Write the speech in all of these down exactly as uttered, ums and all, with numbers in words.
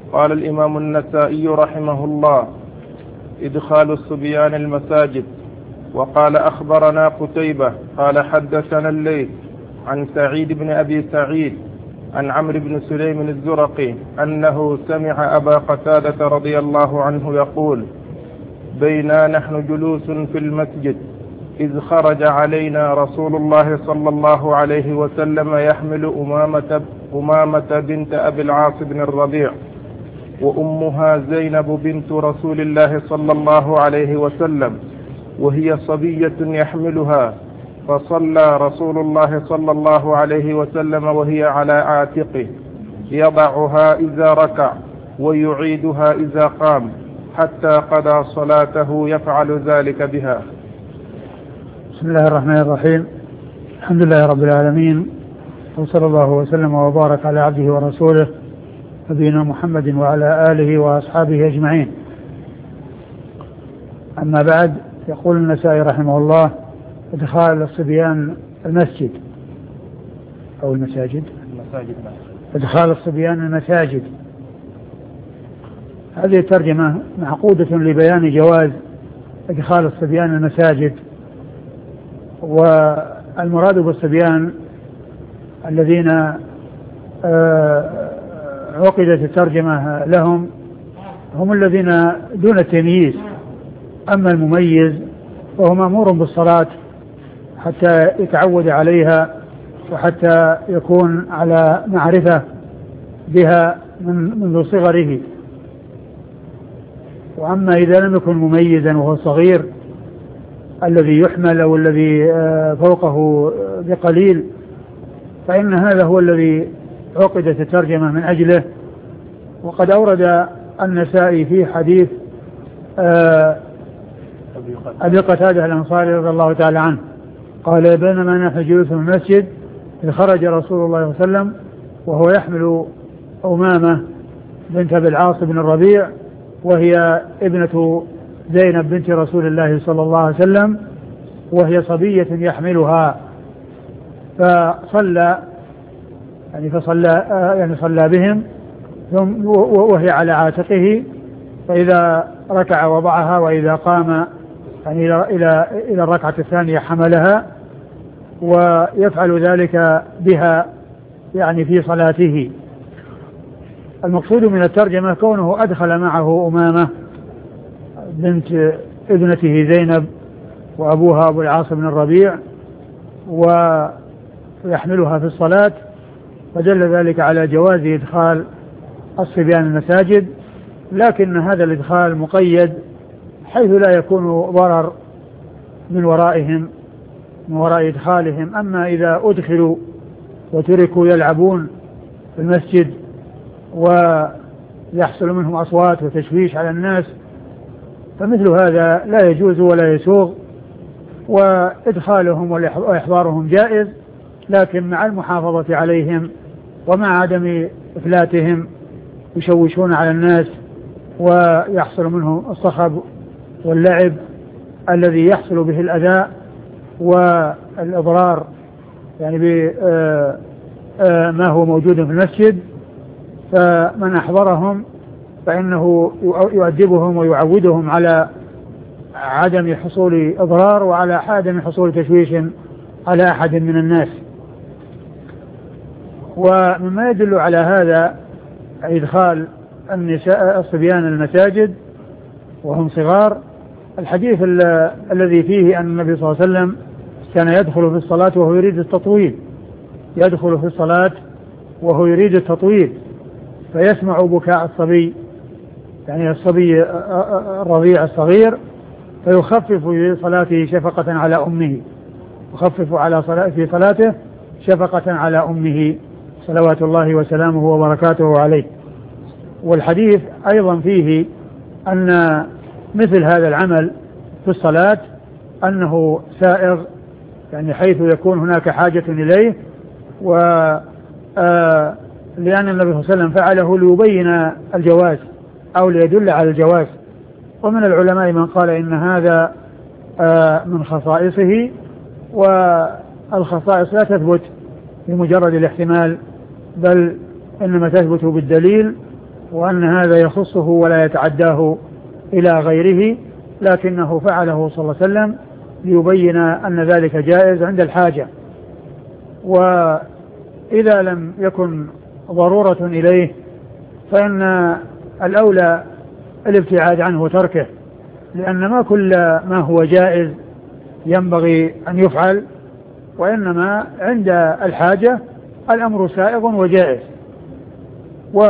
قال الإمام النسائي رحمه الله: إدخال الصبيان المساجد. وقال: أخبرنا قتيبة قال حدثنا الليث عن سعيد بن أبي سعيد عن عمرو بن سليم الزرقي أنه سمع أبا قتادة رضي الله عنه يقول: بينا نحن جلوس في المسجد إذ خرج علينا رسول الله صلى الله عليه وسلم يحمل أمامة, أمامة بنت أبي العاص بن الربيع، وأمها زينب بنت رسول الله صلى الله عليه وسلم، وهي صبية يحملها، فصلى رسول الله صلى الله عليه وسلم وهي على عاتقه، يضعها إذا ركع ويعيدها إذا قام، حتى قضى صلاته يفعل ذلك بها. بسم الله الرحمن الرحيم. الحمد لله رب العالمين، وصلى الله وسلم وبارك على عبده ورسوله نبينا محمد وعلى آله وأصحابه أجمعين. أما بعد، يقول النسائي رحمه الله: إدخال الصبيان المسجد أو المساجد المساجد إدخال الصبيان المساجد. هذه الترجمة معقودة لبيان جواز إدخال الصبيان المساجد، والمراد بالصبيان الذين عقدت الترجمة لهم هم الذين دون التمييز. أما المميز فهو مأمور بالصلاة حتى يتعود عليها وحتى يكون على معرفة بها من منذ صغره. وأما إذا لم يكن مميزا وهو صغير الذي يحمل أو الذي فوقه بقليل، فإن هذا هو الذي عقدت الترجمة من أجله. وقد أورد النسائي في حديث أبي قتادة الأنصاري رضي الله تعالى عنه قال: بينما نحن جلوس في المسجد إذ خرج رسول الله صلى الله عليه وسلم وهو يحمل أمامة بنت أبي العاص بن الربيع، وهي ابنة زينب بنت رسول الله صلى الله عليه وسلم، وهي صبية يحملها، فصلى يعني فصلى يعني صلى بهم ثم وهي على عاتقه، فإذا ركع وضعها، وإذا قام يعني إلى إلى الركعة الثانية حملها، ويفعل ذلك بها يعني في صلاته. المقصود من الترجمة كونه أدخل معه أمامة بنت ابنته زينب وأبوها أبو العاص بن الربيع ويحملها في الصلاة، فدل ذلك على جواز إدخال الصبيان المساجد، لكن هذا الإدخال مقيد حيث لا يكون ضرر من ورائهم من وراء إدخالهم. أما إذا أدخلوا وتركوا يلعبون في المسجد ويحصل منهم أصوات وتشويش على الناس، فمثل هذا لا يجوز ولا يسوغ، وإدخالهم وإحضارهم جائز، لكن مع المحافظة عليهم ومع عدم إفلاتهم يشوشون على الناس ويحصل منهم الصخب واللعب الذي يحصل به الأذى والإضرار يعني بما هو موجود في المسجد. فمن أحضرهم فإنه يؤدبهم ويعودهم على عدم حصول إضرار وعلى عدم حصول تشويش على أحد من الناس. ومما يدل على هذا إدخال النساء الصبيان المساجد وهم صغار الحديث الذي فيه أن النبي صلى الله عليه وسلم كان يدخل في الصلاة وهو يريد التطويل يدخل في الصلاة وهو يريد التطويل فيسمع بكاء الصبي يعني الصبي الرضيع الصغير، فيخفف في صلاته شفقة على أمه يخفف على صلاة في صلاته شفقة على أمه صلوات الله وسلامه وبركاته عليه. والحديث أيضا فيه أن مثل هذا العمل في الصلاة أنه سائغ يعني حيث يكون هناك حاجة إليه، و لأن النبي صلى الله عليه وسلم فعله ليبين الجواز أو ليدل على الجواز. ومن العلماء من قال إن هذا من خصائصه، والخصائص لا تثبت بمجرد الاحتمال بل إنما تثبت بالدليل، وأن هذا يخصه ولا يتعداه إلى غيره، لكنه فعله صلى الله عليه وسلم ليبين أن ذلك جائز عند الحاجة، وإذا لم يكن ضرورة إليه فإن الأولى الابتعاد عنه وتركه، لأن ما كل ما هو جائز ينبغي أن يفعل، وإنما عند الحاجة الأمر سائغ وجائز، و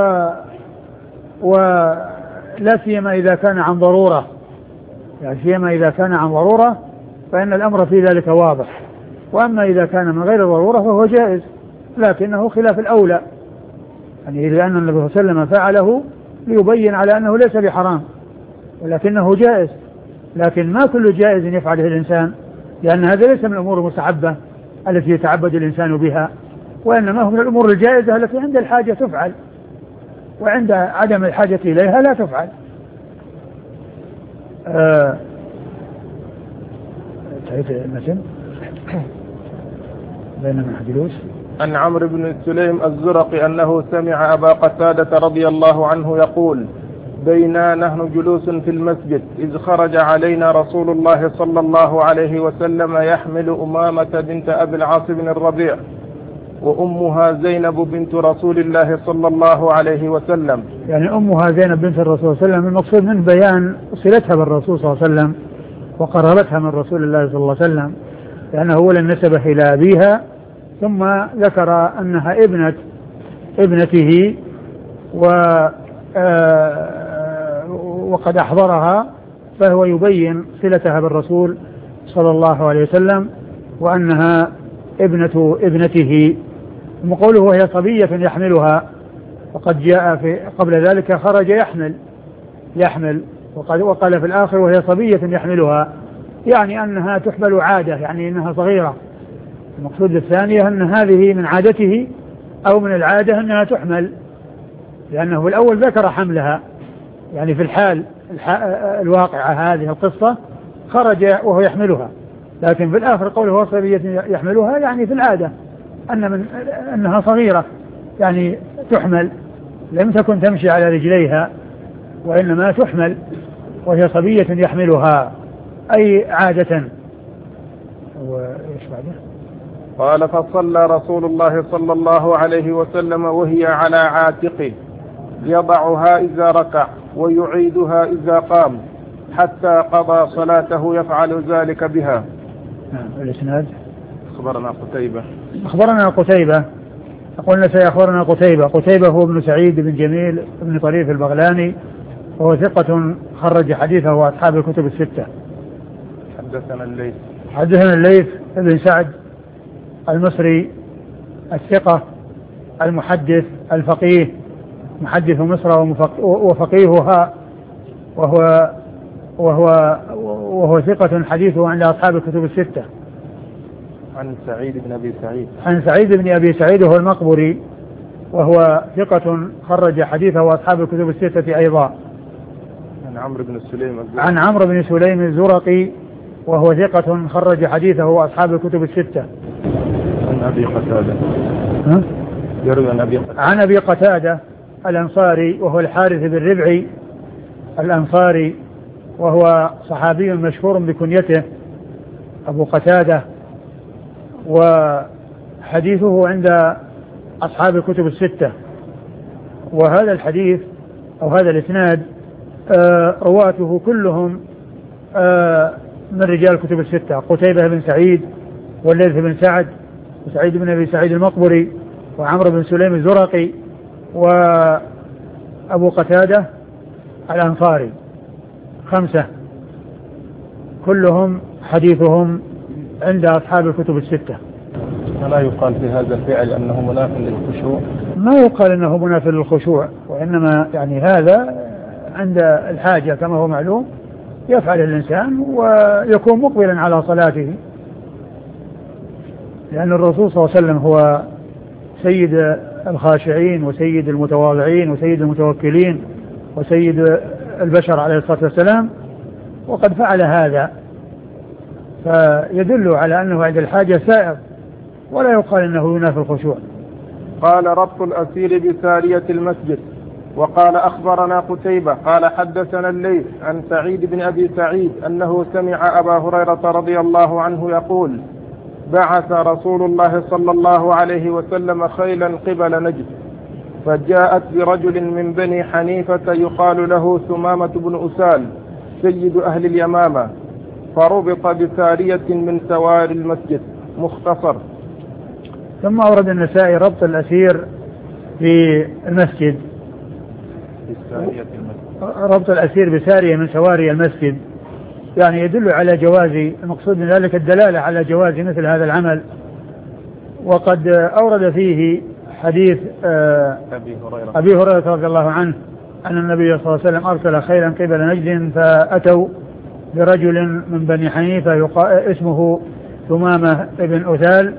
ولا سيما إذا كان عن ضرورة، يعني سيما إذا كان عن ضرورة فإن الأمر في ذلك واضح، وأما إذا كان من غير ضرورة فهو جائز لكنه خلاف الأولى، يعني لأن النبي صلى الله عليه وسلم فعله ليبين على أنه ليس بحرام ولكنه جائز، لكن ما كل جائز يفعله الإنسان، لأن هذا ليس من الأمور المستحبة التي يتعبد الإنسان بها، وإنما هو من الأمور الجائزة التي عند الحاجة تفعل، وعند عدم الحاجة إليها لا تفعل. آه بينما جلوس عن عمرو بن سليم الزرقي أنه سمع أبا قتادة رضي الله عنه يقول: بينا نحن جلوس في المسجد إذ خرج علينا رسول الله صلى الله عليه وسلم يحمل أمامة بنت أبي العاص بن الربيع وأمها زينب بنت رسول الله صلى الله عليه وسلم. يعني أمها زينب بنت الرسول صلى الله عليه وسلم، المقصود من بيان صلتها بالرسول صلى الله عليه وسلم وقرابتها من رسول الله صلى الله عليه وسلم، لأنه أولا نسبه إلى أبيها، ثم ذكر أنها ابنة ابنته و وقد أحضرها، فهو يبين صلتها بالرسول صلى الله عليه وسلم وأنها ابنة ابنته. وقوله وهي صبية يحملها، وقد جاء في قبل ذلك خرج يحمل يحمل وقال, وقال في الآخر وهي صبية يحملها، يعني أنها تحمل عادة، يعني أنها صغيرة. المقصود الثانية أن هذه من عادته أو من العادة أنها تحمل، لأنه الأول ذكر حملها، يعني في الحال الواقعة هذه القصة خرج وهو يحملها، لكن في الآخر قوله هو صبية يحملها، يعني في العادة أن من أنها صغيرة، يعني تحمل، لم تكن تمشي على رجليها وإنما تحمل، وهي صبية يحملها أي عادة. وإيش بعده؟ قال: فصلى رسول الله صلى الله عليه وسلم وهي على عاتقه يضعها إذا ركع ويعيدها إذا قام حتى قضى صلاته يفعل ذلك بها. نعم. الإسناد: أخبرنا قتيبة أخبرنا قتيبة قلنا سيخبرنا قتيبة قتيبة هو ابن سعيد بن جميل بن طريف البغلاني، وهو ثقة خرج حديثه وأصحاب الكتب الستة. حدثنا الليث حدثنا الليث بن سعد المصري الثقة المحدث الفقيه، محدث مصر وفقيهها، وهو وهو وهو ثقة حديثه عند أصحاب الكتب الستة. عن سعيد بن أبي سعيد عن سعيد بن أبي سعيد وهو المقبري، وهو ثقة خرج حديثه وأصحاب الكتب الستة أيضا. عن عمرو بن سليم عن عمرو بن سليم الزرقي، وهو ثقة خرج حديثه وأصحاب الكتب الستة. عن أبي قتادة ها؟ يروي عن أبي قتادة عن أبي قتادة الأنصاري، وهو الحارث بن ربعي الأنصاري، وهو صحابي مشهور بكنيته أبو قتادة، وحديثه عند أصحاب الكتب الستة. وهذا الحديث أو هذا الإسناد آه رواته كلهم آه من رجال الكتب الستة: قتيبة بن سعيد والليث بن سعد وسعيد بن أبي سعيد المقبري وعمرو بن سليم الزرقي وأبو قتادة الأنصاري، خمسة كلهم حديثهم عند أصحاب الكتب الستة. ولا يقال في هذا الفعل أنه مناف للخشوع؟ ما يقال أنه مناف للخشوع، وإنما يعني هذا عند الحاجة كما هو معلوم يفعل الإنسان ويكون مقبلا على صلاته، لأن الرسول صلى الله عليه وسلم هو سيد الخاشعين وسيد المتواضعين وسيد المتوكلين وسيد البشر عليه الصلاة والسلام، وقد فعل هذا، فيدل على أنه عند الحاجة سائر، ولا يقال أنه ينافي الخشوع. قال: ربط الأسير بسارية المسجد. وقال أخبرنا قتيبة قال حدثنا الليث عن سعيد بن أبي سعيد أنه سمع أبا هريرة رضي الله عنه يقول بعث رسول الله صلى الله عليه وسلم خيلا قبل نجد فجاءت برجل من بني حنيفة يقال له ثمامة بن أسال سيد أهل اليمامة فربط بسارية من سوار المسجد. مختصر. ثم أورد النسائي ربط الأسير في المسجد، ربط الأسير بسارية من سواري المسجد، يعني يدل على جواز، المقصود من ذلك الدلالة على جواز مثل هذا العمل. وقد أورد فيه حديث أبي هريرة, أبي هريرة رضي الله عنه أن النبي صلى الله عليه وسلم أرسل خيلا قبل نجد فأتوا برجل من بني حنيفة اسمه ثمامة بن أسال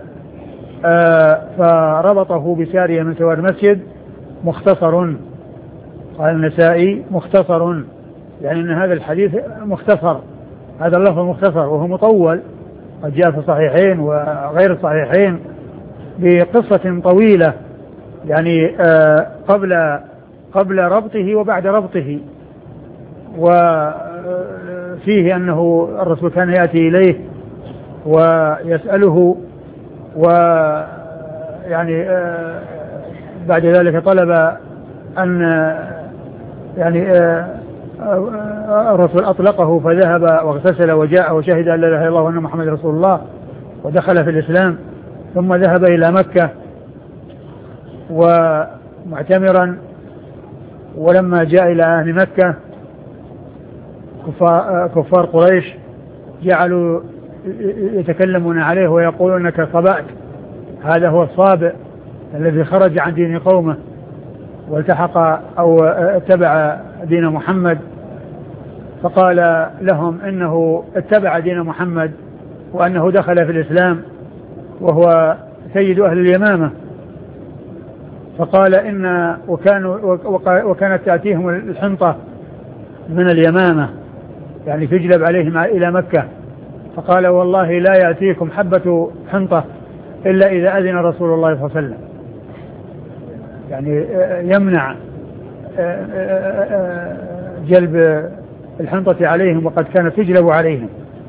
فربطه بسارية من سوار المسجد. مختصر، قال النسائي مختصر، يعني أن هذا الحديث مختصر، هذا اللفظ مختصر وهو مطول، قد جاء في الصحيحين وغير الصحيحين بقصة طويلة، يعني قبل قبل ربطه وبعد ربطه. وفيه أنه الرسول كان يأتي إليه ويسأله، ويعني بعد ذلك طلب أن يعني الرسول أطلقه فذهب واغتسل وجاء وشهد أن لا إله إلا الله وأن محمد رسول الله ودخل في الإسلام، ثم ذهب إلى مكة ومعتمرا. ولما جاء إلى أهل مكة كفار قريش جعلوا يتكلمون عليه ويقولون انك صبأت، هذا هو الصابئ الذي خرج عن دين قومه والتحق أو اتبع دين محمد. فقال لهم إنه اتبع دين محمد وأنه دخل في الإسلام وهو سيد أهل اليمامة. فقال إن وكانوا وكانت تأتيهم الحنطة من اليمامة، يعني تجلب عليهم إلى مكة. فقال والله لا يأتيكم حبة حنطة إلا إذا أذن رسول الله صلى الله عليه وسلم، يعني يمنع جلب الحنطة عليهم وقد كانت تجلب عليهم.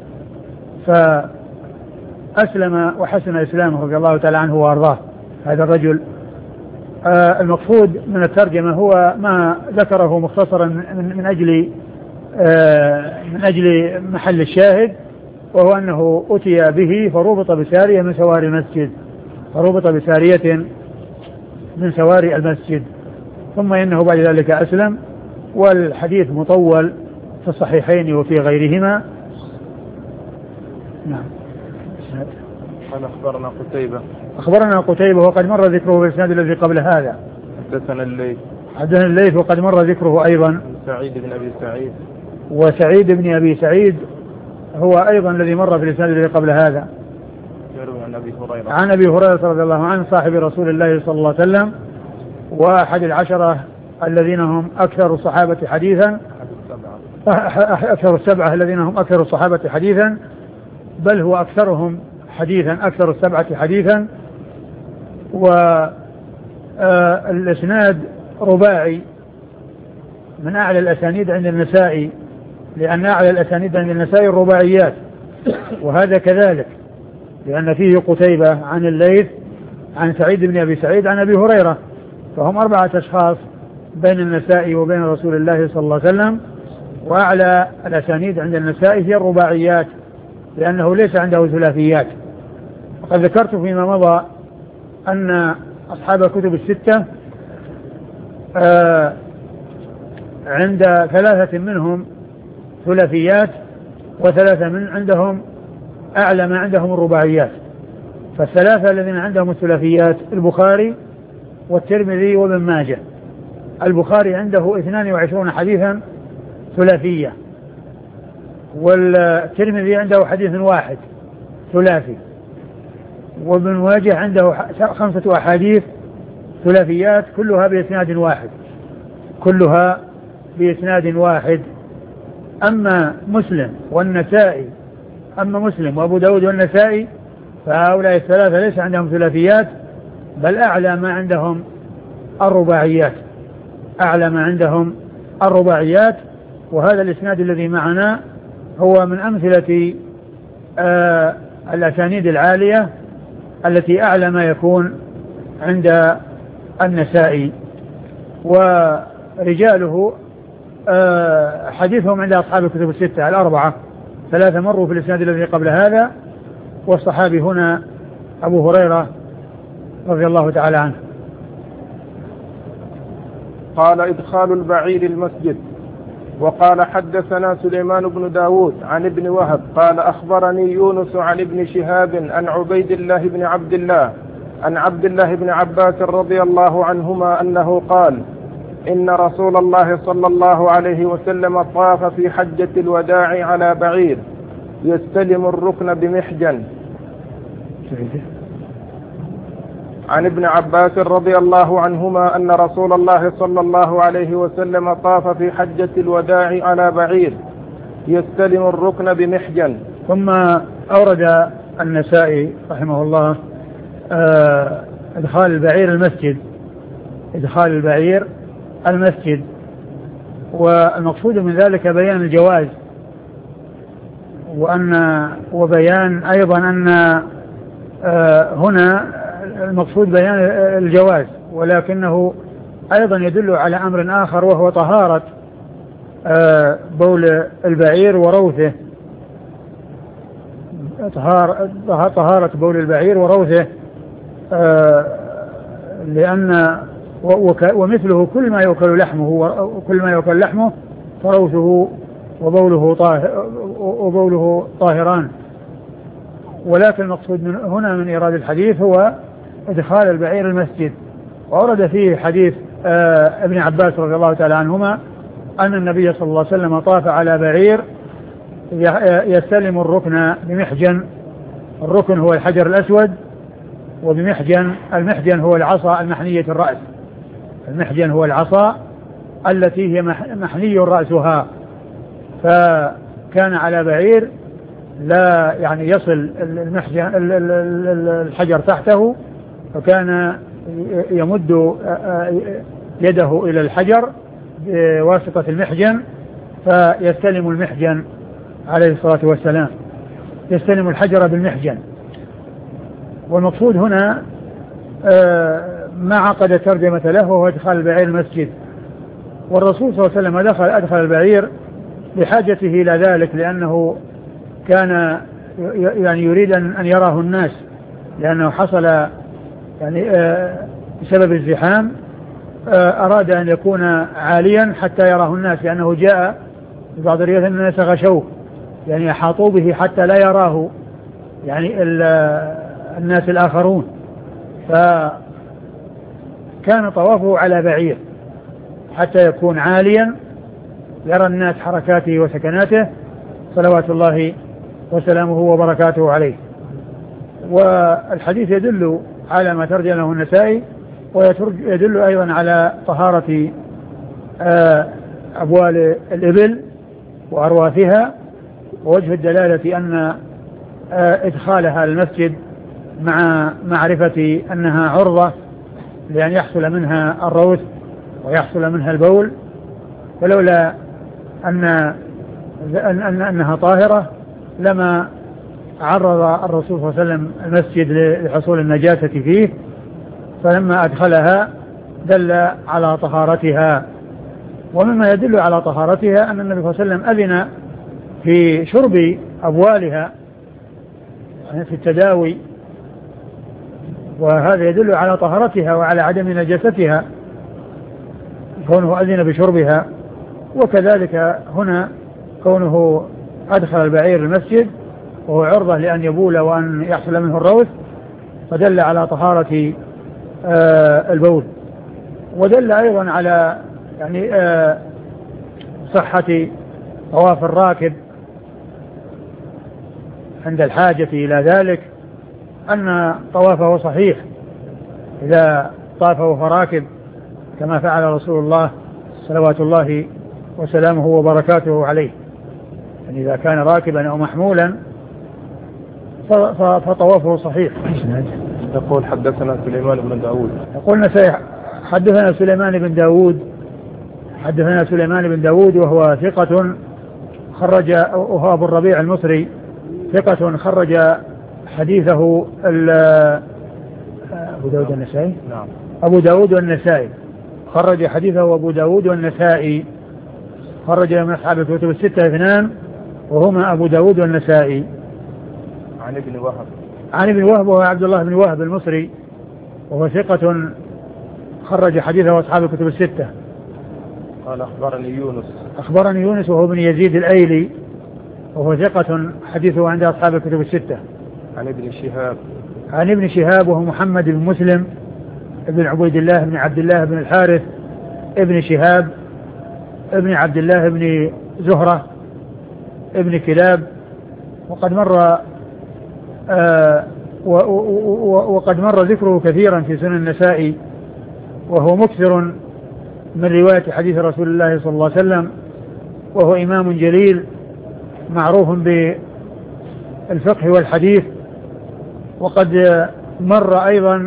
فأسلم وحسن إسلامه رضي الله تعالى عنه وأرضاه هذا الرجل. المقصود من الترجمة هو ما ذكره مختصرا من أجل من أجل محل الشاهد، وهو أنه أتي به فربط بسارية من سواري المسجد، فربط بسارية من سواري المسجد، ثم إنه بعد ذلك أسلم. والحديث مطول في الصحيحين وفي غيرهما. نعم. قال أخبرنا قتيبة أخبرنا قتيبة وقد مر ذكره في الإسناد الذي قبل هذا. حدثنا الليث حدثنا الليث وقد مر ذكره أيضا. سعيد بن أبي سعيد وسعيد بن أبي سعيد هو أيضا الذي مر في الإسناد الذي قبل هذا. عن أبي هريرة عن أبي هريرة رضي الله عنه صاحب رسول الله صلى الله عليه وسلم وأحد العشرة الذين هم أكثر الصحابة حديثا، أكثر السبعة الذين هم أكثر الصحابة حديثا، بل هو أكثرهم حديثا، أكثر السبعة حديثا. والإسناد رباعي من أعلى الأسانيد عند النسائي، لأن أعلى الأسانيد عند النسائي الرباعيات، وهذا كذلك لأن فيه قتيبة عن الليث عن سعيد بن أبي سعيد عن أبي هريرة، فهم أربعة أشخاص بين النسائي وبين رسول الله صلى الله عليه وسلم. وأعلى الأسانيد عند النسائي هي الرباعيات لأنه ليس عنده ثلاثيات. وقد ذكرت فيما مضى أن أصحاب الكتب الستة آه عند ثلاثة منهم ثلاثيات، وثلاثة من عندهم أعلى ما عندهم الرباعيات. فالثلاثة الذين عندهم الثلاثيات البخاري والترمذي وابن ماجه. البخاري عنده اثنان وعشرون حديثا ثلاثية، والترمذي عنده حديث واحد ثلاثي، وابن ماجه عنده خمسة أحاديث ثلاثيات كلها بإسناد واحد، كلها بإسناد واحد. أما مسلم والنسائي أما مسلم وأبو داود والنسائي فهؤلاء الثلاثة ليس عندهم ثلاثيات، بل أعلى ما عندهم الرباعيات. أعلى ما عندهم الرباعيات. وهذا الإسناد الذي معنا هو من أمثلة آه الأسانيد العالية التي أعلى ما يكون عند النسائي. ورجاله آه حديثهم عند أصحاب الكتب الستة الأربعة، ثلاثة مروا في الإسناد الذي قبل هذا، والصحابي هنا أبو هريرة رضي الله تعالى عنه. قال إدخال البعير المسجد. وقال حدثنا سليمان بن داود عن ابن وهب قال أخبرني يونس عن ابن شهاب عن عبيد الله بن عبد الله عن عبد الله بن عباس رضي الله عنهما أنه قال إن رسول الله صلى الله عليه وسلم طاف في حجة الوداع على بعير يستلم الركن بمحجن. عن ابن عباس رضي الله عنهما أن رسول الله صلى الله عليه وسلم طاف في حجة الوداع على بعير يستلم الركن بمحجن. ثم أورد النسائي رحمه الله إدخال البعير المسجد، إدخال البعير المسجد، والمقصود من ذلك بيان الجواز، وأن وبيان أيضا أن هنا المقصود بيان الجواز، ولكنه أيضا يدل على أمر آخر وهو طهارة بول البعير وروثه، طهارة بول البعير وروثه، لأن ومثله كل ما يؤكل لحمه وكل ما يؤكل لحمه فروثه وبوله طاهر وبوله طاهران. ولكن المقصود من هنا من إيراد الحديث هو إدخال البعير المسجد. وأورد فيه حديث آه ابن عباس رضي الله تعالى عنهما أن النبي صلى الله عليه وسلم طاف على بعير يستلم الركن بمحجن. الركن هو الحجر الأسود، وبمحجن المحجن هو العصا المحنية الرأس. المحجن هو العصا التي هي محني رأسها، فكان على بعير لا يعني يصل المحجن الحجر تحته، فكان يمد يده إلى الحجر بواسطة المحجن فيستلم المحجن عليه الصلاة والسلام، يستلم الحجر بالمحجن. والمقصود هنا ما عقد ترجمة له وهو إدخال البعير المسجد. والرسول صلى الله عليه وسلم دخل أدخل البعير بحاجته إلى ذلك، لأنه كان يعني يريد أن يراه الناس، لأنه حصل يعني بسبب الزحام أراد أن يكون عاليا حتى يراه الناس، لأنه جاء في بعض الروايات أن الناس غشوه، يعني أحاطوا به حتى لا يراه يعني الناس الآخرون. فكان طوافه على بعير حتى يكون عاليا يرى الناس حركاته وسكناته صلوات الله وسلامه وبركاته عليه. والحديث يدل على ما ترجم له النسائي، ويدل أيضا على طهارة أبوال الإبل وأرواثها، ووجه الدلالة أن إدخالها المسجد مع معرفة أنها عرضة لأن يحصل منها الروث ويحصل منها البول، ولولا أن أن أنها طاهرة لما عرض الرسول صلى الله عليه وسلم المسجد لحصول النجاسة فيه، فلما أدخلها دل على طهارتها. ومما يدل على طهارتها أن النبي صلى الله عليه وسلم أذن في شرب أبوالها في التداوي، وهذا يدل على طهارتها وعلى عدم نجاستها كونه أذن بشربها. وكذلك هنا كونه أدخل البعير المسجد وهو عرضة لأن يبول وأن يحصل منه الروث، فدل على طهارة آه البول. ودل أيضا على يعني آه صحة طواف الراكب عند الحاجة إلى ذلك، أن طوافه صحيح إذا طاف وهو راكب كما فعل رسول الله صلوات الله وسلامه وبركاته عليه. يعني إذا كان راكبا أو محمولا فطوافه صحيح. يقول حدثنا سليمان بن داود. يقول حدثنا سليمان بن داود حدثنا سليمان بن داود وهو ثقة خرج، وهو أبو الربيع المصري ثقة خرج حديثه أبو داود والنسائي. نعم. أبو داود والنسائي خرج حديثه أبو داود والنسائي، خرج من أصحاب الكتب الستة اثنان وهما أبو داود والنسائي. عن ابن وهب. عن ابن وهب وهو عبد الله بن وهب المصري وهو ثقة خرج حديثه أصحاب الكتب الستة. قال أخبرني يونس. أخبرني يونس وهو بن يزيد الأيلي وهو ثقة حديثه عند أصحاب الكتب الستة. عن ابن شهاب. عن ابن شهاب وهو محمد بن مسلم ابن عبيد الله بن عبد الله بن الحارث ابن شهاب ابن عبد الله بن زهرة ابن كلاب، وقد مر آه وقد مر ذكره كثيرا في سنن النسائي، وهو مكثر من رواية حديث رسول الله صلى الله عليه وسلم، وهو إمام جليل معروف بالفقه والحديث. وقد مر أيضا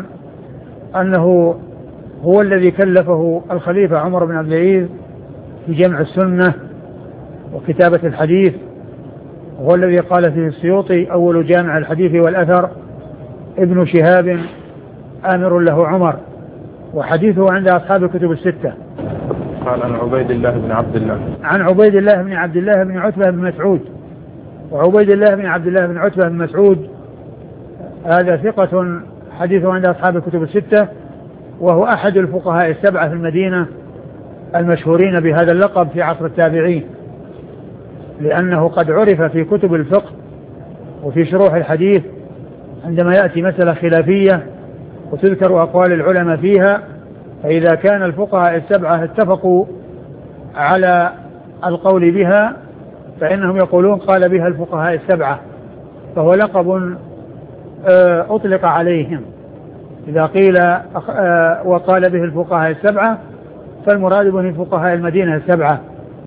أنه هو الذي كلفه الخليفة عمر بن عبد العزيز بجمع السنة وكتابة الحديث، وهو الذي قال فيه السيوطي أول جامع الحديث والأثر ابن شهاب آمر له عمر، وحديثه عند أصحاب الكتب الستة. قال عن عبيد الله بن عبد الله. عن عبيد الله بن عبد الله بن عتبة بن مسعود، وعبيد الله بن عبد الله بن عتبة بن مسعود هذا ثقة حديثه عند أصحاب الكتب الستة، وهو أحد الفقهاء السبعة في المدينة المشهورين بهذا اللقب في عصر التابعين، لأنه قد عرف في كتب الفقه وفي شروح الحديث عندما يأتي مسألة خلافية وتذكر أقوال العلماء فيها، فإذا كان الفقهاء السبعة اتفقوا على القول بها فإنهم يقولون قال بها الفقهاء السبعة، فهو لقب أطلق عليهم. إذا قيل وقال به الفقهاء السبعة فالمراد به فقهاء المدينة السبعة،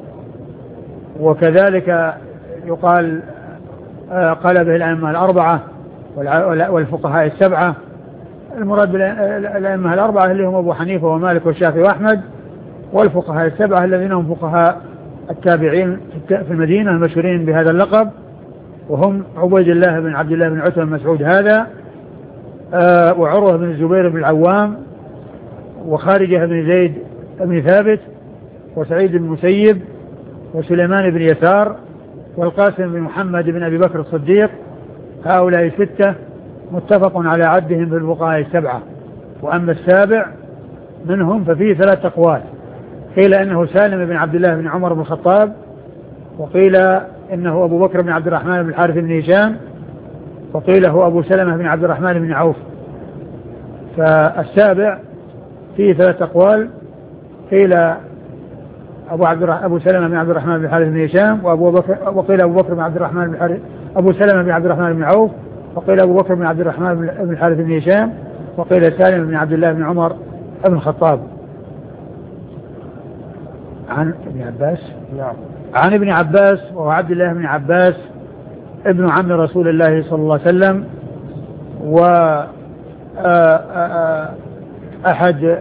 وكذلك يقال قال به الأئمة الأربعة والفقهاء السبعة. المراد بالأئمة الأربعة اللي هم أبو حنيفة ومالك والشافعي وأحمد، والفقهاء السبعة الذين هم فقهاء التابعين في المدينة المشهورين بهذا اللقب، وهم عبيد الله بن عبد الله بن عتبة بن مسعود هذا، آه وعروة بن الزبير بن العوام، وخارجة بن زيد بن ثابت، وسعيد بن المسيب، وسليمان بن يسار، والقاسم بن محمد بن أبي بكر الصديق. هؤلاء ستة متفق على عدهم في الفقهاء السبعة. وأما السابع منهم ففيه ثلاث أقوال، قيل إنه سالم بن عبد الله بن عمر بن الخطاب، وقيل إنه أبو بكر بن عبد الرحمن بن الحارث بن هشام، وقيل هو أبو سلمة بن عبد الرحمن بن عوف. فالسابع فيه ثلاث أقوال، قيل أبو عبد أبو سلمة بن عبد الرحمن بن الحارث بن هشام، وأبو بكر، وقيل أبو بكر بن عبد الرحمن بن الحارث أبو سلمة بن عبد الرحمن بن عوف، وقيل أبو بكر بن عبد الرحمن بن الحارث بن هشام، وقيل سالم بن عبد الله بن عمر بن الخطاب. عن ابن عباس. نعم. عن ابن عباس وهو عبد الله بن عباس ابن عم رسول الله صلى الله عليه وسلم، و أحد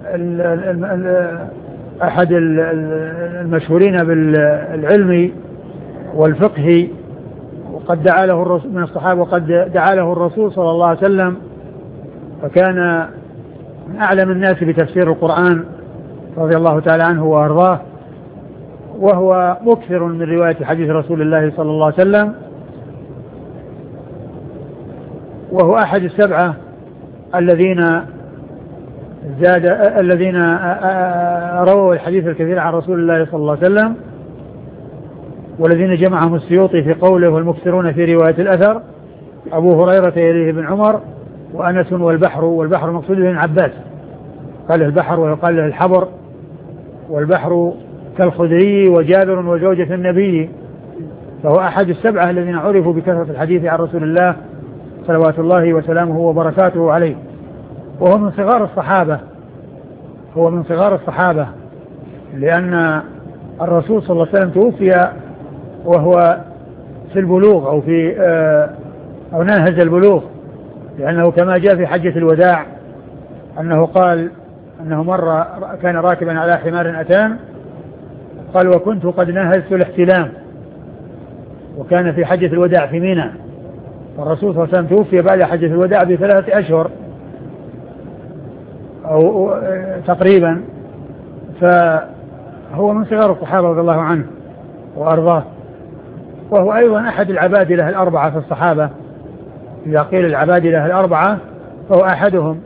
أحد المشهورين بالعلم والفقه، وقد دعا له الرسول من الصحابة، وقد دعا له الرسول صلى الله عليه وسلم، فكان من أعلم الناس بتفسير القرآن رضي الله تعالى عنه وأرضاه، وهو مكثر من رواية حديث رسول الله صلى الله عليه وسلم، وهو أحد السبعة الذين زاد الذين رووا الحديث الكثير عن رسول الله صلى الله عليه وسلم، والذين جمعهم السيوطي في قوله والمكثرون في رواية الأثر أبو هريرة يليه بن عمر وأنس والبحر، والبحر مقصود به ابن عباس، قال البحر ويقال له الحبر، والبحر كالخدري وجابر وزوجة النبي، فهو أحد السبعة الذين عرفوا بكثرة الحديث عن رسول الله صلوات الله وسلامه وبركاته عليه، وهو من صغار الصحابة هو من صغار الصحابة لأن الرسول صلى الله عليه وسلم توفي وهو في البلوغ أو في أو ناهز البلوغ، لأنه كما جاء في حجة الوداع أنه قال أنه مرة كان راكبا على حمار أتان قال وكنت قد نهزت الاحتلام، وكان في حجة الوداع في منى، والرسول صلى الله عليه وسلم توفي بعد حجة الوداع بثلاثة أشهر أو تقريبا، فهو من صغار الصحابة رضي الله عنه وأرضاه، وهو أيضا أحد العبادلة الأربعة في الصحابة. إذا قيل العبادلة الأربعة فهو أحدهم،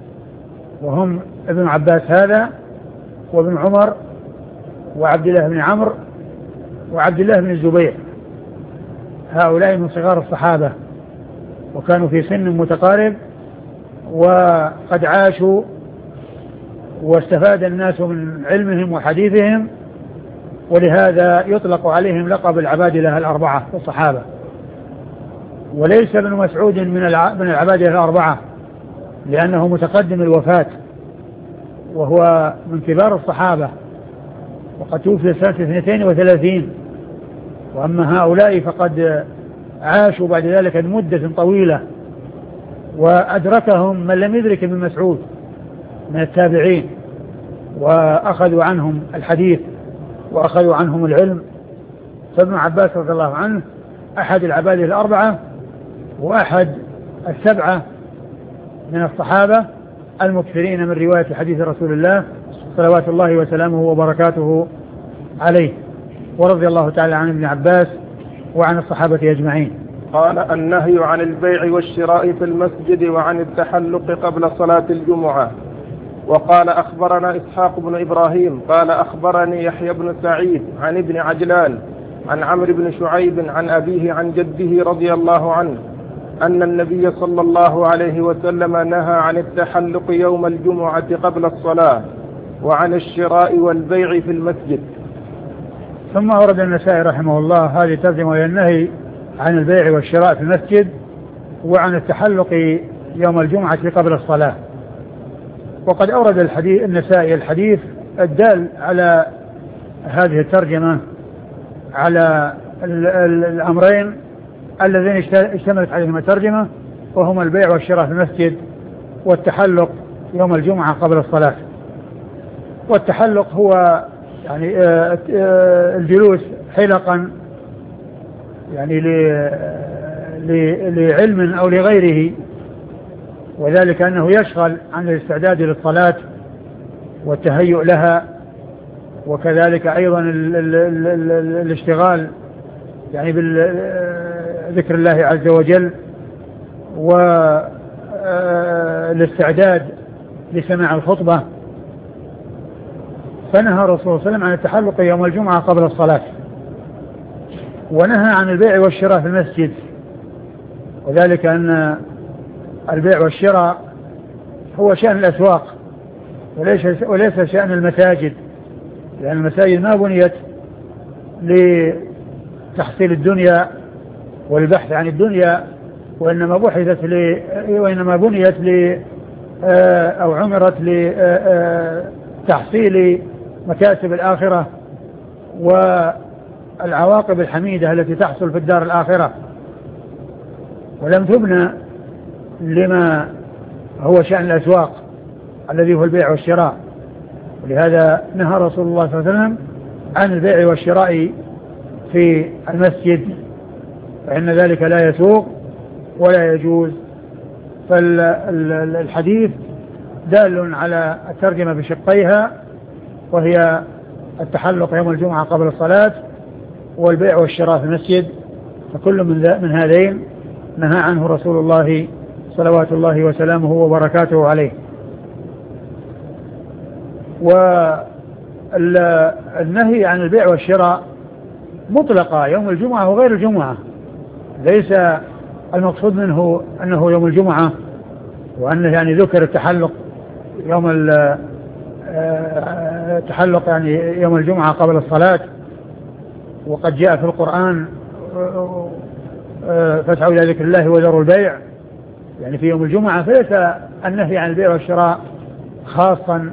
وهم ابن عباس هذا وابن عمر وعبد الله بن عمرو وعبد الله بن الزبير، هؤلاء من صغار الصحابة، وكانوا في سن متقارب، وقد عاشوا واستفاد الناس من علمهم وحديثهم، ولهذا يطلق عليهم لقب العبادلة الأربعة في الصحابة. وليس ابن مسعود من من العبادلة الأربعة لأنه متقدم الوفاة، وهو من كبار الصحابة، وقد توفي سنة اثنتين وثلاثين، وأما هؤلاء فقد عاشوا بعد ذلك مدة طويلة، وأدركهم من لم يدرك ابن مسعود من التابعين، وأخذوا عنهم الحديث وأخذوا عنهم العلم. فابن عباس رضي الله عنه أحد العبادلة الأربعة، وأحد السبعة من الصحابة المكثرين من رواية حديث رسول الله صلوات الله وسلامه وبركاته عليه، ورضي الله تعالى عن ابن عباس وعن الصحابة أجمعين. قال النهي عن البيع والشراء في المسجد وعن التحلق قبل صلاة الجمعة. وقال أخبرنا إسحاق بن إبراهيم قال أخبرني يحيى بن سعيد عن ابن عجلان عن عمرو بن شعيب عن أبيه عن جده رضي الله عنه أن النبي صلى الله عليه وسلم نهى عن التحلق يوم الجمعة قبل الصلاة وعن الشراء والبيع في المسجد. ثم أورد النسائي رحمه الله هذه ترجمة، وهي النهي عن البيع والشراء في المسجد وعن التحلق يوم الجمعة قبل الصلاة. وقد أورد الحديث النسائي الحديث الدال على هذه الترجمة على الأمرين اللذين اشتملت عليهما الترجمة، وهما البيع والشراء في المسجد والتحلق يوم الجمعة قبل الصلاة. والتحلق هو يعني الجلوس حلقا يعني لعلم أو لغيره، وذلك أنه يشغل عن الاستعداد للصلاة والتهيؤ لها، وكذلك أيضا ال ال ال ال الاشتغال يعني بذكر الله عز وجل والاستعداد لسماع الخطبة. فنهى الرسول صلى الله عليه وسلم عن التحلق يوم الجمعة قبل الصلاة، ونهى عن البيع والشراء في المسجد، وذلك أن البيع والشراء هو شأن الأسواق وليس وليس شأن المساجد، لأن المساجد ما بنيت لتحصيل الدنيا والبحث عن الدنيا، وإنما بحثت ل وإنما بنيت ل أو عمرت لتحصيل مكاسب الآخرة والعواقب الحميدة التي تحصل في الدار الآخرة، ولم تبنى لما هو شأن الأسواق الذي هو البيع والشراء. ولهذا نهى رسول الله صلى الله عليه وسلم عن البيع والشراء في المسجد، فإن ذلك لا يسوق ولا يجوز. فالحديث دال على الترجمة بشقيها، وهي التحلق يوم الجمعة قبل الصلاة والبيع والشراء في المسجد، فكل من, من هذين نهى عنه رسول الله صلوات الله وسلامه وبركاته عليه. والنهي عن البيع والشراء مطلقة يوم الجمعة وغير الجمعة، ليس المقصود منه أنه يوم الجمعة وأنه يعني ذكر التحلق يوم التحلق يعني يوم الجمعة قبل الصلاة، وقد جاء في القرآن فاسعوا إلى ذكر الله وذروا البيع يعني في يوم الجمعة. فليس النهي عن البيع والشراء خاصا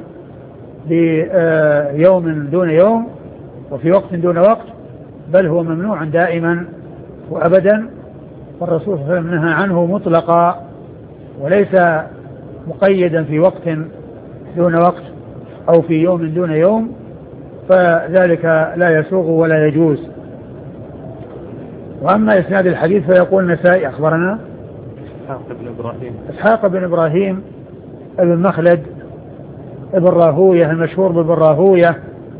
بيوم دون يوم وفي وقت دون وقت، بل هو ممنوع دائما وأبدا، والرسول صلى الله عليه وسلم نهى عنه مطلقا وليس مقيدا في وقت دون وقت أو في يوم دون يوم، فذلك لا يسوغ ولا يجوز. وأما إسناد الحديث فيقول النسائي أخبرنا إسحاق بن إبراهيم إسحاق بن إبراهيم ابن مخلد ابن راهوية المشهور بابن راهوية،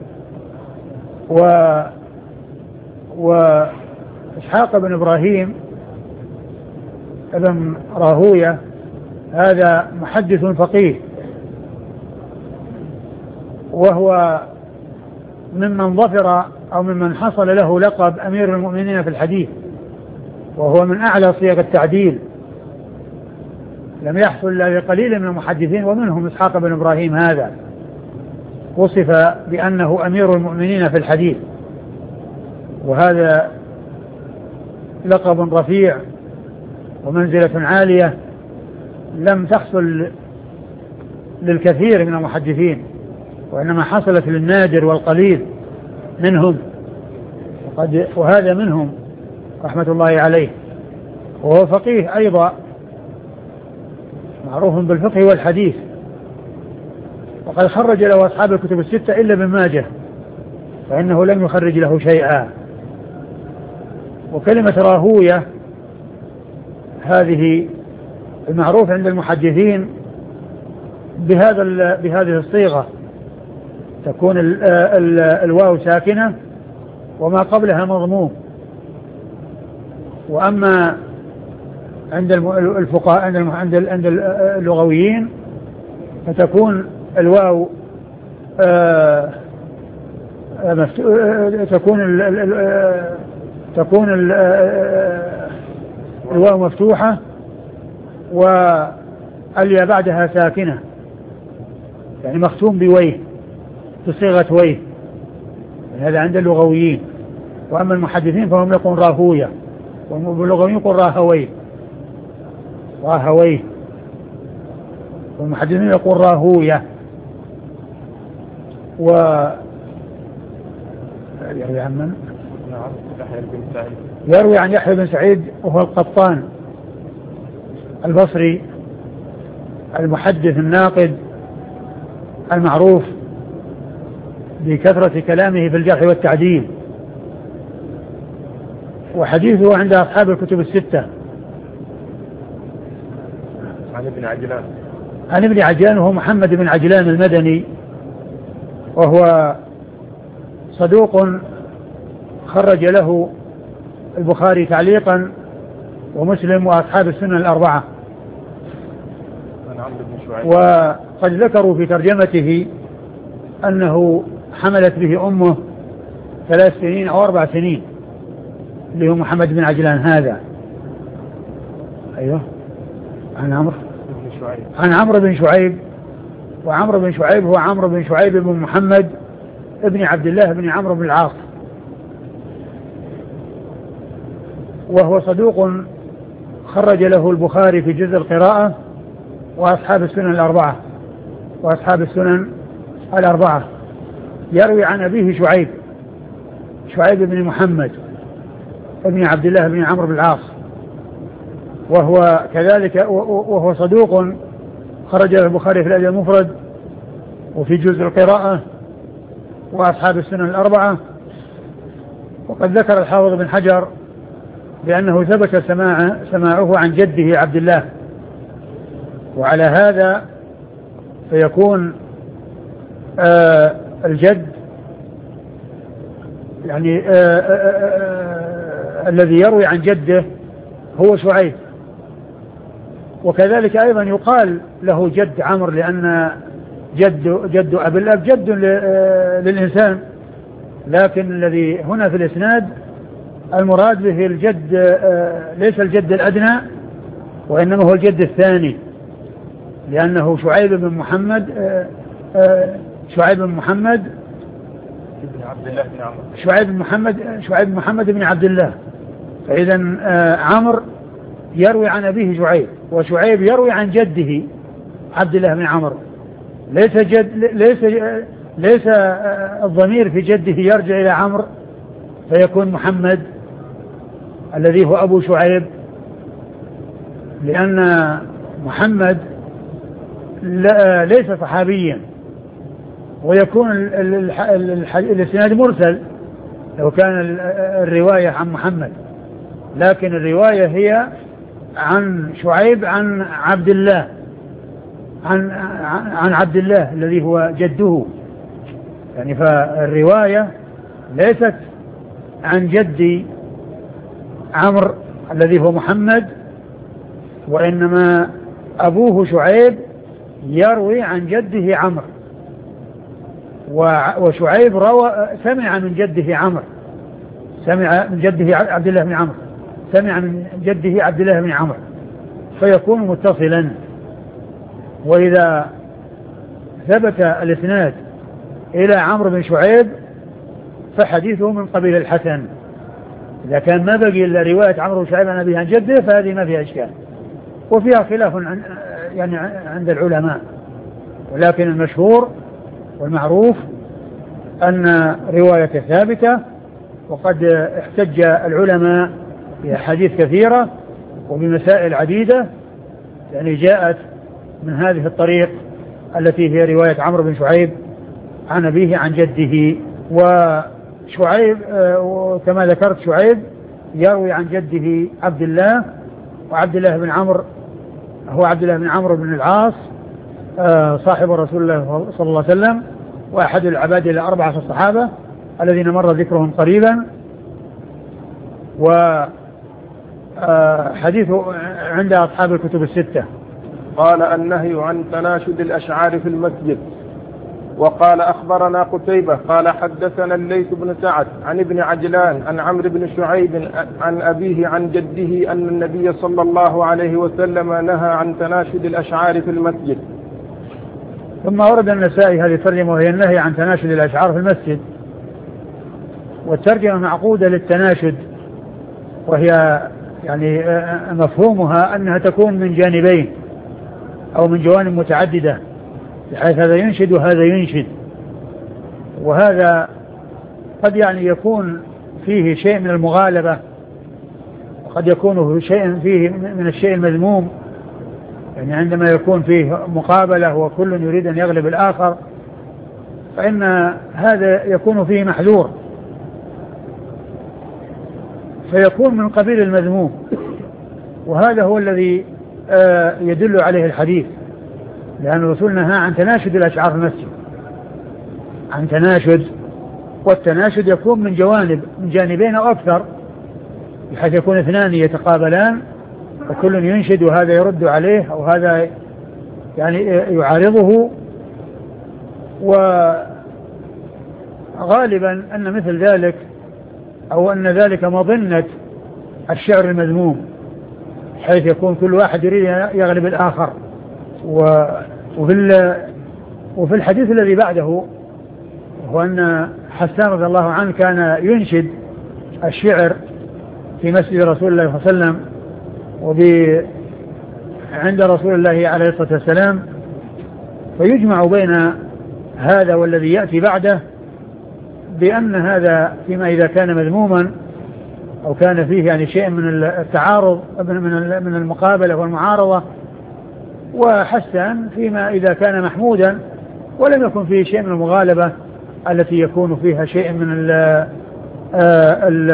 و وإسحاق بن إبراهيم ابن راهوية هذا محدث فقيه، وهو ممن ظفر أو ممن حصل له لقب أمير المؤمنين في الحديث، وهو من أعلى صيغ التعديل، لم يحصل إلا لقليل من المحدثين ومنهم إسحاق بن إبراهيم هذا وصف بأنه أمير المؤمنين في الحديث، وهذا لقب رفيع ومنزلة عالية لم تحصل للكثير من المحدثين، وإنما حصلت للنادر والقليل منهم، وقد وهذا منهم رحمة الله عليه. وهو فقيه أيضا معروف بالفقه والحديث، وقد خرج له أصحاب الكتب الستة إلا ابن ماجه فإنه لم يخرج له شيئا. وكلمة راهوية هذه المعروف عند المحدثين بهذا بهذه الصيغة، تكون ال ال الواو ساكنة وما قبلها مضموم. وأما عند الفقهاء عند عند اللغويين فتكون الواو آه تكون ال تكون ال الواو مفتوحة والياء بعدها ساكنة، يعني مختوم بويه بصيغة ويه، هذا عند اللغويين. وأما المحدثين فهم يقول راهوية، واللغويين يقول راهويه راهويه والمحدثين يقول راهوية. و يروي عن من؟ يروي عن يحيى بن سعيد وهو القطان البصري المحدث الناقد المعروف بكثرة كلامه في الجرح والتعديل، وحديثه عند أصحاب الكتب الستة. عن ابن عجلان عن ابن عجلان وهو محمد بن عجلان المدني، وهو صدوق خرج له البخاري تعليقا ومسلم وأصحاب السنن الأربعة. وقد ذكروا في ترجمته أنه حملت به أمه ثلاث سنين أو أربع سنين، اللي هو محمد بن عجلان هذا. أيوه عن عمرو عن عمرو بن شعيب، وعمرو بن شعيب هو عمرو بن شعيب بن محمد ابن عبد الله بن عمرو بن العاص، وهو صدوق خرج له البخاري في جزء القراءة وأصحاب السنن الأربعة وأصحاب السنن الأربعة. يروي عن أبيه شعيب شعيب بن محمد ابن عبد الله بن عمرو بن العاص، وهو كذلك وهو صدوق خرج له البخاري في الأدب المفرد وفي جزء القراءة وأصحاب السنن الأربعة. وقد ذكر الحافظ بن حجر بأنه ثبت سماع سماعه عن جده عبد الله، وعلى هذا فيكون آه الجد يعني آه آه آه الذي يروي عن جده هو شعيب. وكذلك أيضا يقال له جد عمرو، لأن جد جد أبي الأب جد للإنسان، لكن الذي هنا في الإسناد المراد به الجد ليس الجد الأدنى، وإنما هو الجد الثاني، لأنه شعيب بن محمد شعيب بن محمد بن عبد الله بن عمرو شعيب بن محمد شعيب بن محمد بن عبد الله. فإذا عمرو يروي عن أبيه شعيب، وشعيب يروي عن جده عبد الله بن عمرو. ليس جد ليس ليس الضمير في جده يرجع إلى عمرو فيكون محمد الذي هو أبو شعيب، لأن محمد ليس صحابيا، ويكون الإسناد مرسل لو كان الرواية عن محمد، لكن الرواية هي عن شعيب عن عبد الله عن عن عبد الله الذي هو جده، يعني فالرواية ليست عن جد عمرو الذي هو محمد، وإنما أبوه شعيب يروي عن جده عمرو، وشعيب روى سمع من جده عمرو، سمع من جده عبد الله بن عمرو، سمع من جده عبد الله بن عمرو، فيكون متصلا. وإذا ثبت الإسناد إلى عمرو بن شعيب فحديثه من قبيل الحسن. إذا كان ما بقي إلا رواية عمرو بن شعيب عن أبيه عن جده فهذه ما فيها إشكال، وفيها خلاف عن يعني عند العلماء، ولكن المشهور والمعروف أن رواية ثابتة. وقد احتج العلماء بأحاديث كثيرة وبمسائل عديدة، يعني جاءت من هذه الطريق التي هي رواية عمرو بن شعيب عن أبيه عن جده. وشعيب كما ذكرت شعيب يروي عن جده عبد الله، وعبد الله بن عمرو هو عبد الله بن عمرو بن العاص صاحب رسول الله صلى الله عليه وسلم، وأحد العباد الأربعة في الصحابة الذين مر ذكرهم قريبا. وحديثه عند أصحاب الكتب الستة. قال النهي عن تناشد الأشعار في المسجد. وقال أخبرنا قتيبة قال حدثنا الليث بن سعد عن ابن عجلان عن عمرو بن شعيب عن أبيه عن جده أن النبي صلى الله عليه وسلم نهى عن تناشد الأشعار في المسجد. ثم ورد النسائي هذه الترجمة وهي النهي عن تناشد الأشعار في المسجد، والترجمة معقودة للتناشد، وهي يعني مفهومها أنها تكون من جانبين أو من جوانب متعددة، بحيث هذا ينشد وهذا ينشد، وهذا قد يعني يكون فيه شيء من المغالبة، وقد يكون شيء فيه من الشيء المذموم، يعني عندما يكون فيه مقابلة وكل يريد أن يغلب الآخر فإن هذا يكون فيه محذور، فيكون من قبيل المذموم، وهذا هو الذي يدل عليه الحديث، لأن الرسول نهى عن تناشد الأشعار في المسجد، عن تناشد، والتناشد يكون من جوانب من جانبين أو أكثر، بحيث يكون اثنان يتقابلان وكل ينشد وهذا يرد عليه أو هذا يعني يعارضه. وغالبا أن مثل ذلك أو أن ذلك مظنة الشعر المذموم، حيث يكون كل واحد يريد يغلب الآخر. وفي وفي الحديث الذي بعده هو أن حسان رضي الله عنه كان ينشد الشعر في مسجد رسول الله صلى الله عليه وسلم وعند رسول الله عليه الصلاة والسلام، فيجمع بين هذا والذي يأتي بعده بأن هذا فيما إذا كان مذموما أو كان فيه يعني شيء من التعارض من المقابلة والمعارضة، وحسن فيما إذا كان محمودا ولم يكن فيه شيء من المغالبة التي يكون فيها شيء من ال ال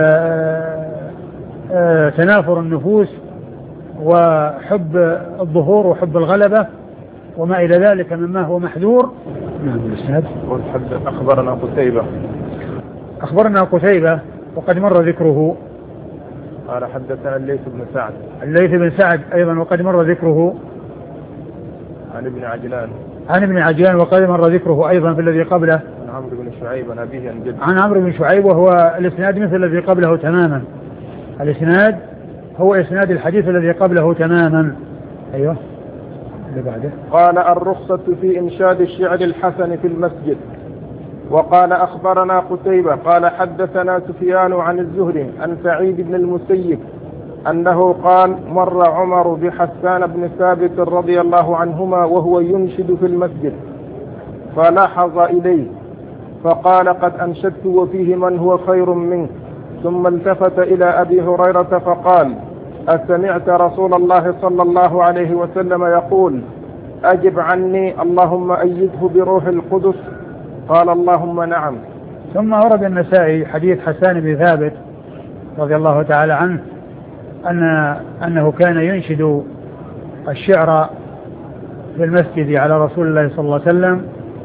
تنافر النفوس وحب الظهور وحب الغلبة وما إلى ذلك مما هو محذور. نعم الإسناد. أخبرنا قتيبة أخبرنا قتيبة وقد مر ذكره. قال حدثنا الليث بن سعد الليث بن سعد أيضا وقد مر ذكره. عن ابن عجلان عن ابن عجلان وقد مر ذكره أيضا في الذي قبله. عن عمرو بن شعيب عن أبيه عن جده. عن عمرو بن شعيب، وهو الإسناد مثل الذي قبله تماما. الإسناد هو إسناد الحديث الذي قبله تماما. أيوه اللي بعده. قال الرخصة في إنشاد الشعر الحسن في المسجد. وقال أخبرنا قتيبة قال حدثنا سفيان عن الزهري عن سعيد بن المسيب أنه قال مر عمر بحسان بن ثابت رضي الله عنهما وهو ينشد في المسجد فلاحظ إليه فقال قد أنشدت وفيه من هو خير منك، ثم التفت إلى أبي هريرة فقال أسمعت رسول الله صلى الله عليه وسلم يقول أجب عني اللهم أيده بروح القدس قال اللهم نعم. ثم ورد النسائي حديث حسان بن ثابت رضي الله تعالى عنه أن أنه كان ينشد الشعر في المسجد على رسول الله صلى الله عليه وسلم،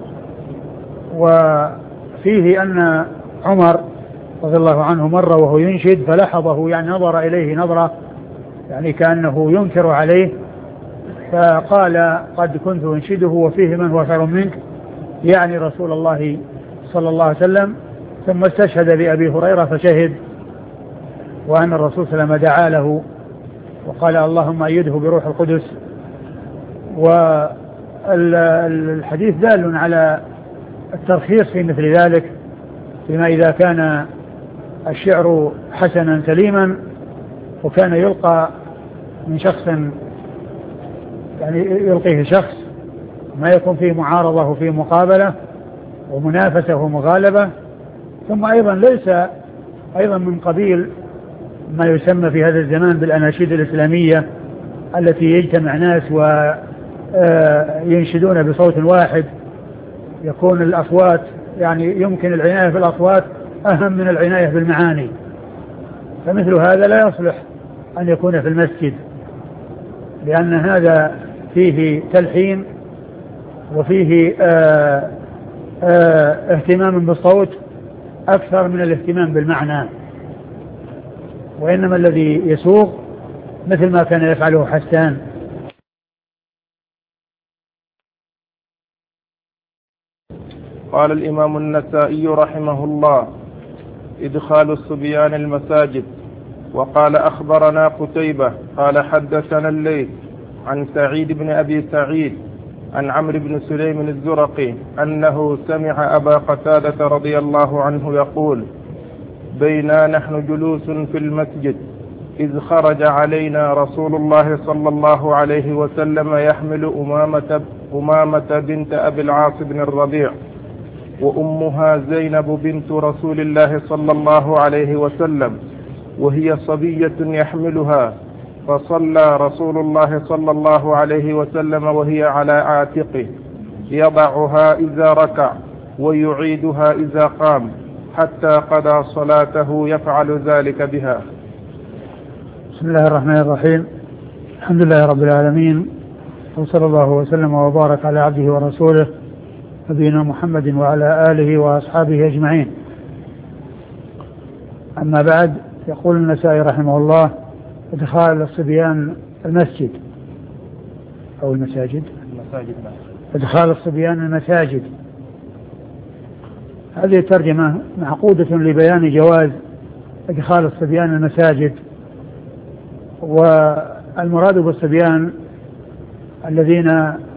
وفيه أن عمر رضي الله عنه مر وهو ينشد فلحظه، يعني نظر إليه نظرة يعني كأنه ينكر عليه، فقال قد كنت أنشده وفيه من هو خير منك، يعني رسول الله صلى الله عليه وسلم. ثم استشهد بأبي هريرة فشهد، وأن الرسول صلى الله عليه وسلم دعا له وقال اللهم أيده بروح القدس. والحديث دال على الترخيص في مثل ذلك، فيما إذا كان الشعر حسنا سليما وكان يلقى من شخص، يعني يلقيه شخص، ما يكون فيه معارضة وفيه مقابلة ومنافسة ومغالبة. ثم أيضا ليس أيضا من قبيل ما يسمى في هذا الزمان بالأناشيد الإسلامية التي يجتمع ناس وينشدون بصوت واحد، يكون الأصوات يعني يمكن العناية بالأصوات أهم من العناية بالمعاني، فمثل هذا لا يصلح أن يكون في المسجد، لأن هذا فيه تلحين وفيه آآ آآ اهتمام بالصوت أكثر من الاهتمام بالمعنى. وإنما الذي يسوق مثل ما كان يفعله حسان. قال الإمام النسائي رحمه الله: إدخال الصبيان المساجد. وقال أخبرنا قتيبة قال حدثنا الليث عن سعيد بن أبي سعيد عن عمرو بن سليم الزرقي أنه سمع أبا قتادة رضي الله عنه يقول: بينا نحن جلوس في المسجد إذ خرج علينا رسول الله صلى الله عليه وسلم يحمل أمامة, أمامة بنت أبي العاص بن الربيع، وأمها زينب بنت رسول الله صلى الله عليه وسلم، وهي صبية يحملها، فصلى رسول الله صلى الله عليه وسلم وهي على عاتقه، يضعها إذا ركع ويعيدها إذا قام، حتى قضى صلاته يفعل ذلك بها. بسم الله الرحمن الرحيم. الحمد لله رب العالمين، وصلى الله وسلم وبارك على عبده ورسوله نبينا محمد وعلى آله وأصحابه أجمعين. أما بعد، يقول النسائي رحمه الله: إدخال الصبيان المسجد أو المساجد المساجد إدخال الصبيان المساجد. هذه الترجمة معقودة لبيان جواز إدخال الصبيان المساجد، والمراد بالصبيان الذين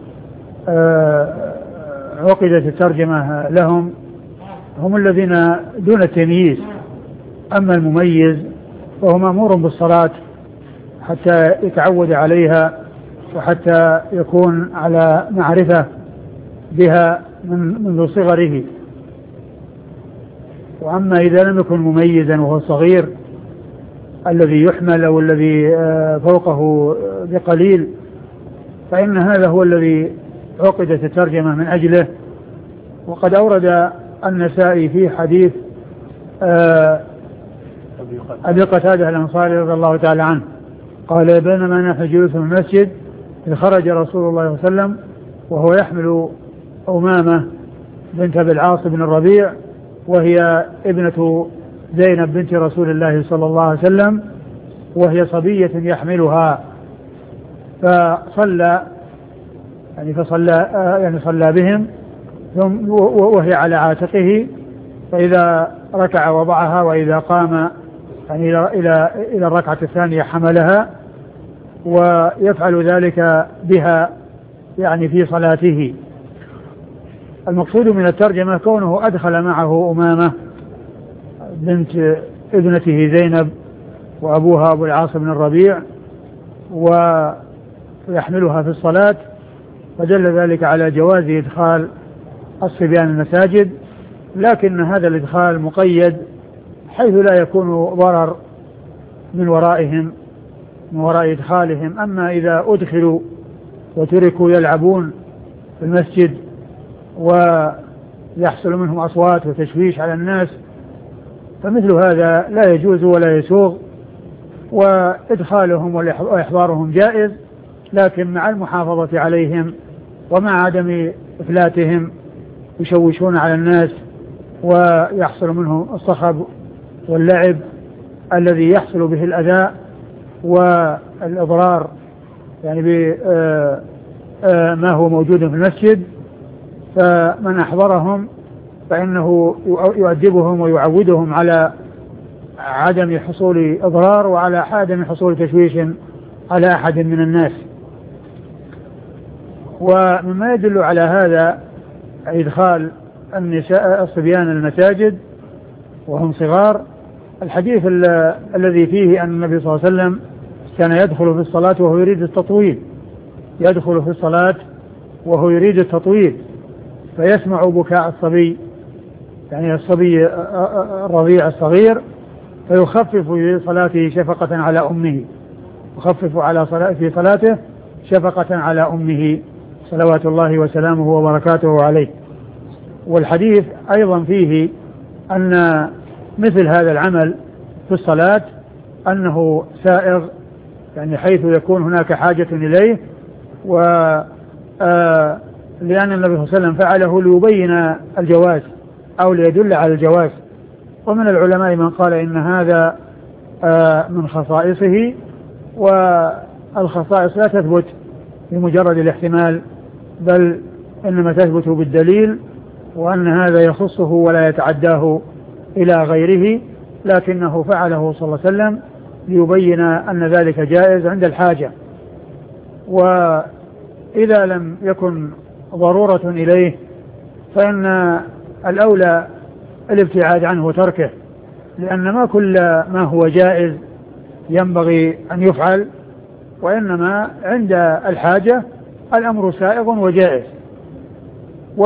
عقدت الترجمة لهم هم الذين دون التمييز. أما المميز فهو مأمور بالصلاة حتى يتعود عليها وحتى يكون على معرفة بها من منذ صغره. وأما إذا لم يكن مميزا وهو صغير الذي يحمل أو الذي فوقه بقليل، فإن هذا هو الذي عقدت الترجمة من أجله. وقد أورد النسائي في حديث أبي قتادة الأنصاري رضي الله تعالى عنه قال: بينما نحن جلوس في المسجد إذ خرج رسول الله صلى الله عليه وسلم وهو يحمل أمامة بنت أبي العاص بن الربيع، وهي ابنة زينب بنت رسول الله صلى الله عليه وسلم، وهي صبية يحملها، فصلى يعني فصلى يعني صلى بهم ثم وهي على عاتقه، فإذا ركع وضعها، وإذا قام يعني إلى إلى إلى الركعة الثانية حملها، ويفعل ذلك بها يعني في صلاته. المقصود من الترجمة كونه أدخل معه أمامة بنت ابنته زينب وأبوها أبو العاص بن الربيع ويحملها في الصلاة، فدل ذلك على جواز إدخال الصبيان المساجد، لكن هذا الإدخال مقيد حيث لا يكون ضرر من ورائهم من وراء إدخالهم. أما إذا أدخلوا وتركوا يلعبون في المسجد يحصل منهم أصوات وتشويش على الناس، فمثل هذا لا يجوز ولا يسوغ، وإدخالهم وإحضارهم جائز، لكن مع المحافظة عليهم ومع عدم إفلاتهم. يشوشون على الناس ويحصل منهم الصخب واللعب الذي يحصل به الأذى والإضرار يعني بما هو موجود في المسجد. فمن أحضرهم فإنه يؤدبهم ويعودهم على عدم حصول إضرار وعلى عدم حصول تشويش على أحد من الناس. ومما يدل على هذا إدخال النساء الصبيان المساجد وهم صغار الحديث الذي فيه أن النبي صلى الله عليه وسلم كان يدخل في الصلاة وهو يريد التطويل، يدخل في الصلاة وهو يريد التطويل فيسمع بكاء الصبي، يعني الصبي الرضيع الصغير، فيخفف في صلاته شفقة على أمه، يخفف على صلاة في صلاته شفقة على أمه صلوات الله وسلامه وبركاته عليه. والحديث أيضا فيه أن مثل هذا العمل في الصلاة أنه سائغ، يعني حيث يكون هناك حاجة إليه، و لأن النبي صلى الله عليه وسلم فعله ليبين الجواز أو ليدل على الجواز. ومن العلماء من قال إن هذا من خصائصه، والخصائص لا تثبت بمجرد الاحتمال بل إنما تثبت بالدليل، وأن هذا يخصه ولا يتعداه إلى غيره، لكنه فعله صلى الله عليه وسلم ليبين أن ذلك جائز عند الحاجة. وإذا لم يكن ضرورة إليه فإن الأولى الابتعاد عنه وتركه، لأن ما كل ما هو جائز ينبغي أن يفعل، وإنما عند الحاجة الأمر سائغ وجائز. و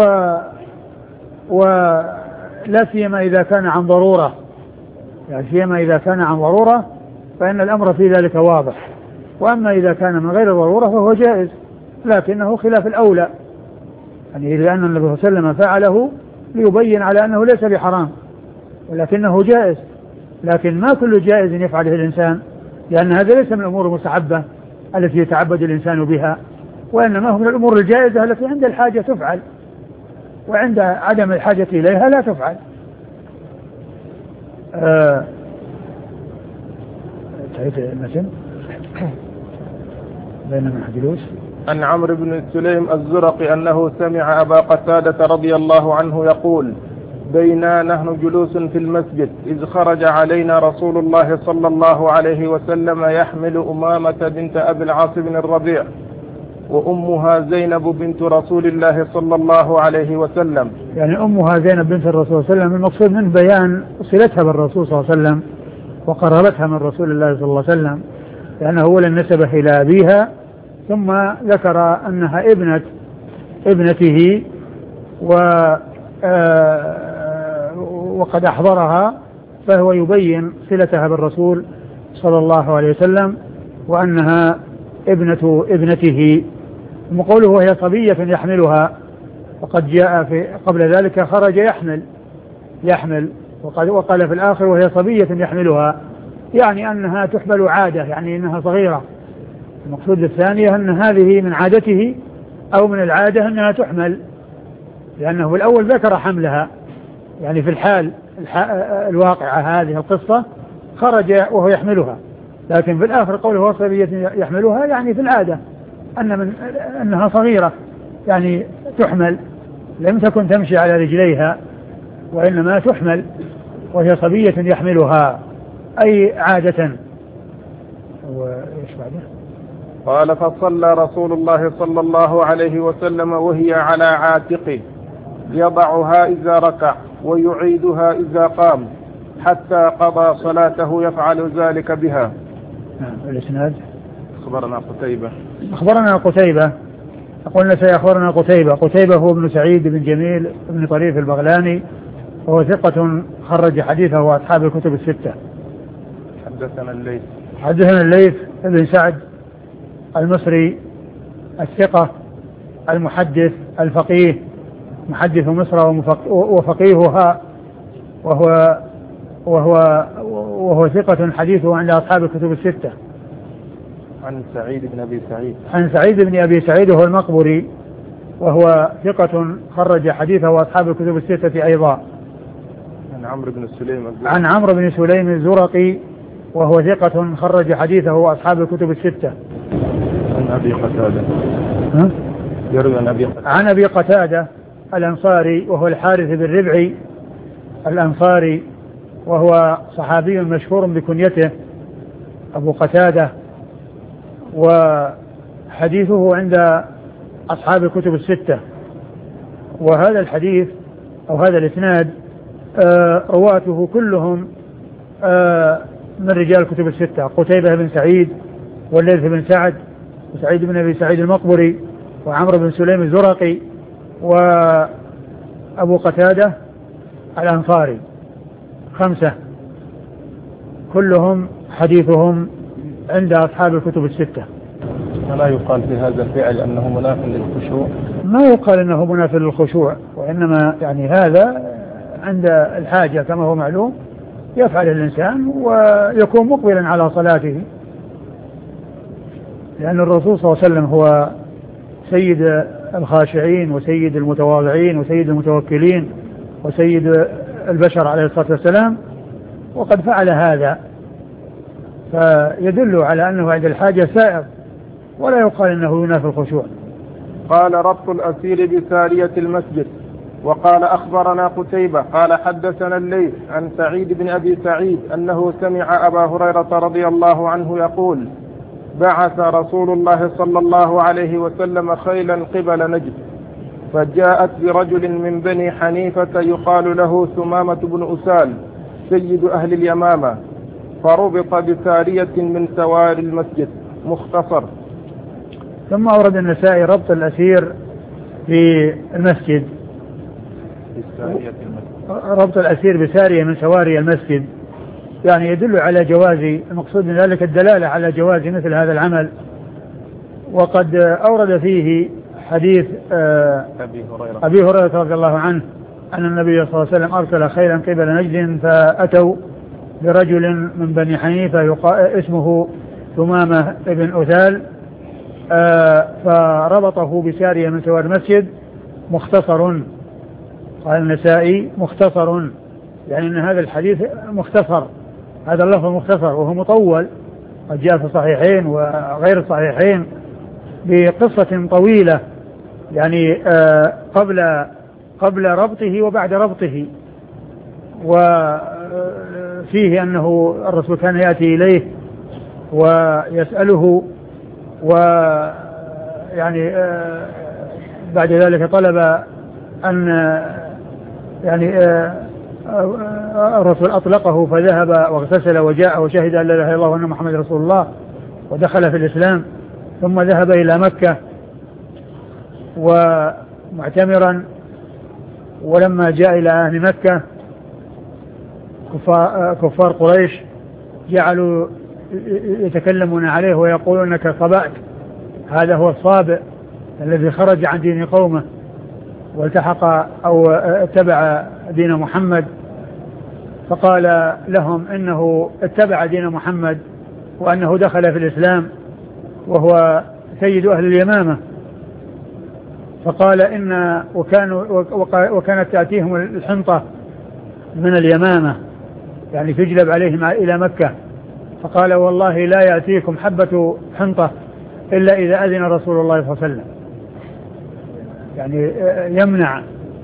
ولا سيما إذا كان عن ضرورة، يعني سيما إذا كان عن ضرورة فإن الأمر في ذلك واضح، وأما إذا كان من غير ضرورة فهو جائز لكنه خلاف الأولى، يعني لأن النبي صلى الله عليه وسلم فعله ليبين على أنه ليس بحرام ولكنه جائز، لكن ما كل جائز يفعله الإنسان، لأن هذا ليس من الأمور المستحبة التي يتعبد الإنسان بها، وإنما هو من الأمور الجائزة التي عند الحاجة تفعل وعند عدم الحاجة إليها لا تفعل. آه بينما جلوس عن عمرو بن سليم الزرقي أنه سمع أبا قتادة رضي الله عنه يقول: بينا نحن جلوس في المسجد إذ خرج علينا رسول الله صلى الله عليه وسلم يحمل أمامة بنت أبي العاص بن الربيع وأمها زينب بنت رسول الله صلى الله عليه وسلم. يعني أمها زينب بنت الرسول صلى الله عليه وسلم المقصود من بيان صلتها بالرسول صلى الله عليه وسلم وقرابتها من رسول الله صلى الله عليه وسلم، لأنه أولا نسبه إلى أبيها ثم ذكر أنها ابنة ابنته و وقد أحضرها، فهو يبين صلتها بالرسول صلى الله عليه وسلم وأنها ابنة ابنته. وقوله وهي صبية يحملها، وقد جاء في قبل ذلك خرج يحمل يحمل وقال, وقال في الآخر وهي صبية يحملها، يعني أنها تحمل عادة، يعني أنها صغيرة. المقصود الثانية أن هذه من عادته أو من العادة أنها تحمل، لأنه الأول ذكر حملها يعني في الحال الواقعة هذه القصة خرج وهو يحملها، لكن في الآخر قوله هو صبية يحملها يعني في العادة أن من أنها صغيرة، يعني تحمل، لم تكن تمشي على رجليها وإنما تحمل، وهي صبية يحملها أي عادة. وإيش بعده؟ قال: فصلى رسول الله صلى الله عليه وسلم وهي على عاتقه يضعها إذا ركع ويعيدها إذا قام حتى قضى صلاته يفعل ذلك بها. نعم. الإسناد: أخبرنا قتيبة أخبرنا قتيبة قلنا سيخبرنا قتيبة قتيبة هو ابن سعيد بن جميل بن طريف البغلاني، وهو ثقة خرج حديثه وأصحاب الكتب الستة. حدثنا الليث حدثنا الليث بن سعد المصري الثقة المحدث الفقيه محدث مصر وفقيهها، وهو وهو وهو ثقة حديثه عند أصحاب الكتب الستة. عن سعيد بن أبي سعيد عن سعيد بن أبي سعيد وهو المقبري، وهو ثقة خرج حديثه أصحاب الكتب الستة أيضا. عن عمرو بن سليم عن عمرو بن سليم الزرقي، وهو ثقة خرج حديثه أصحاب الكتب الستة. عن أبي قتادة ها؟ يروي عن أبي قتادة عن أبي قتادة الأنصاري، وهو الحارث بن ربعي الأنصاري، وهو صحابي مشهور بكنيته أبو قتادة، وحديثه عند أصحاب الكتب الستة. وهذا الحديث أو هذا الإسناد آه رواته كلهم آه من رجال الكتب الستة: قتيبة بن سعيد، والليث بن سعد، وسعيد بن أبي سعيد المقبري، وعمرو بن سليم الزرقي، وأبو قتادة الأنصاري. خمسة كلهم حديثهم عند أصحاب الكتب الستة. ولا يقال في هذا الفعل أنه مناف للخشوع؟ ما يقال أنه مناف للخشوع، وإنما يعني هذا عند الحاجة كما هو معلوم يفعل الإنسان ويكون مقبلا على صلاته، لأن الرسول صلى الله عليه وسلم هو سيد الخاشعين وسيد المتواضعين وسيد المتوكلين وسيد البشر عليه الصلاة والسلام، وقد فعل هذا، فيدل على أنه عند الحاجة سائر، ولا يقال أنه ينافي الخشوع. قال: ربط الأسير بسارية المسجد. وقال: أخبرنا قتيبة قال حدثنا الليث عن سعيد بن أبي سعيد أنه سمع أبا هريرة رضي الله عنه يقول: بعث رسول الله صلى الله عليه وسلم خيلا قبل نجد، فجاءت برجل من بني حنيفة يقال له ثمامة بن أسال سيد أهل اليمامة، فربط بسارية من سوار المسجد. مختصر. ثم أورد النسائي ربط الأسير في المسجد، ربط الأسير بسارية من سواري المسجد، يعني يدل على جواز، المقصود من ذلك الدلالة على جواز مثل هذا العمل. وقد أورد فيه حديث أبي هريرة, أبي هريرة رضي الله عنه أن النبي صلى الله عليه وسلم أرسل خيلا قبل نجد، فأتوا برجل من بني حنيفة اسمه ثمامة بن أثال، فربطه بسارية من سوار المسجد. مختصر. قال النسائي مختصر، يعني أن هذا الحديث مختصر، هذا اللفظ مختصر، وهو مطول، قد جاء في الصحيحين وغير الصحيحين بقصة طويلة، يعني قبل قبل ربطه وبعد ربطه. وفيه أنه الرسول كان يأتي إليه ويسأله، ويعني بعد ذلك طلب أن يعني الرسول أطلقه، فذهب واغتسل وجاء وشهد أن لا إله إلا الله وأن محمد رسول الله، ودخل في الإسلام، ثم ذهب إلى مكة ومعتمرا. ولما جاء إلى أهل مكة كفار قريش جعلوا يتكلمون عليه ويقولون انك صبأت، هذا هو الصابئ الذي خرج عن دين قومه والتحق أو اتبع دين محمد. فقال لهم إنه اتبع دين محمد وأنه دخل في الإسلام وهو سيد أهل اليمامة. فقال إن وكانوا وكانت تأتيهم الحنطة من اليمامة، يعني تجلب عليهم إلى مكة. فقال والله لا يأتيكم حبة حنطة إلا إذا أذن رسول الله صلى الله عليه وسلم، يعني يمنع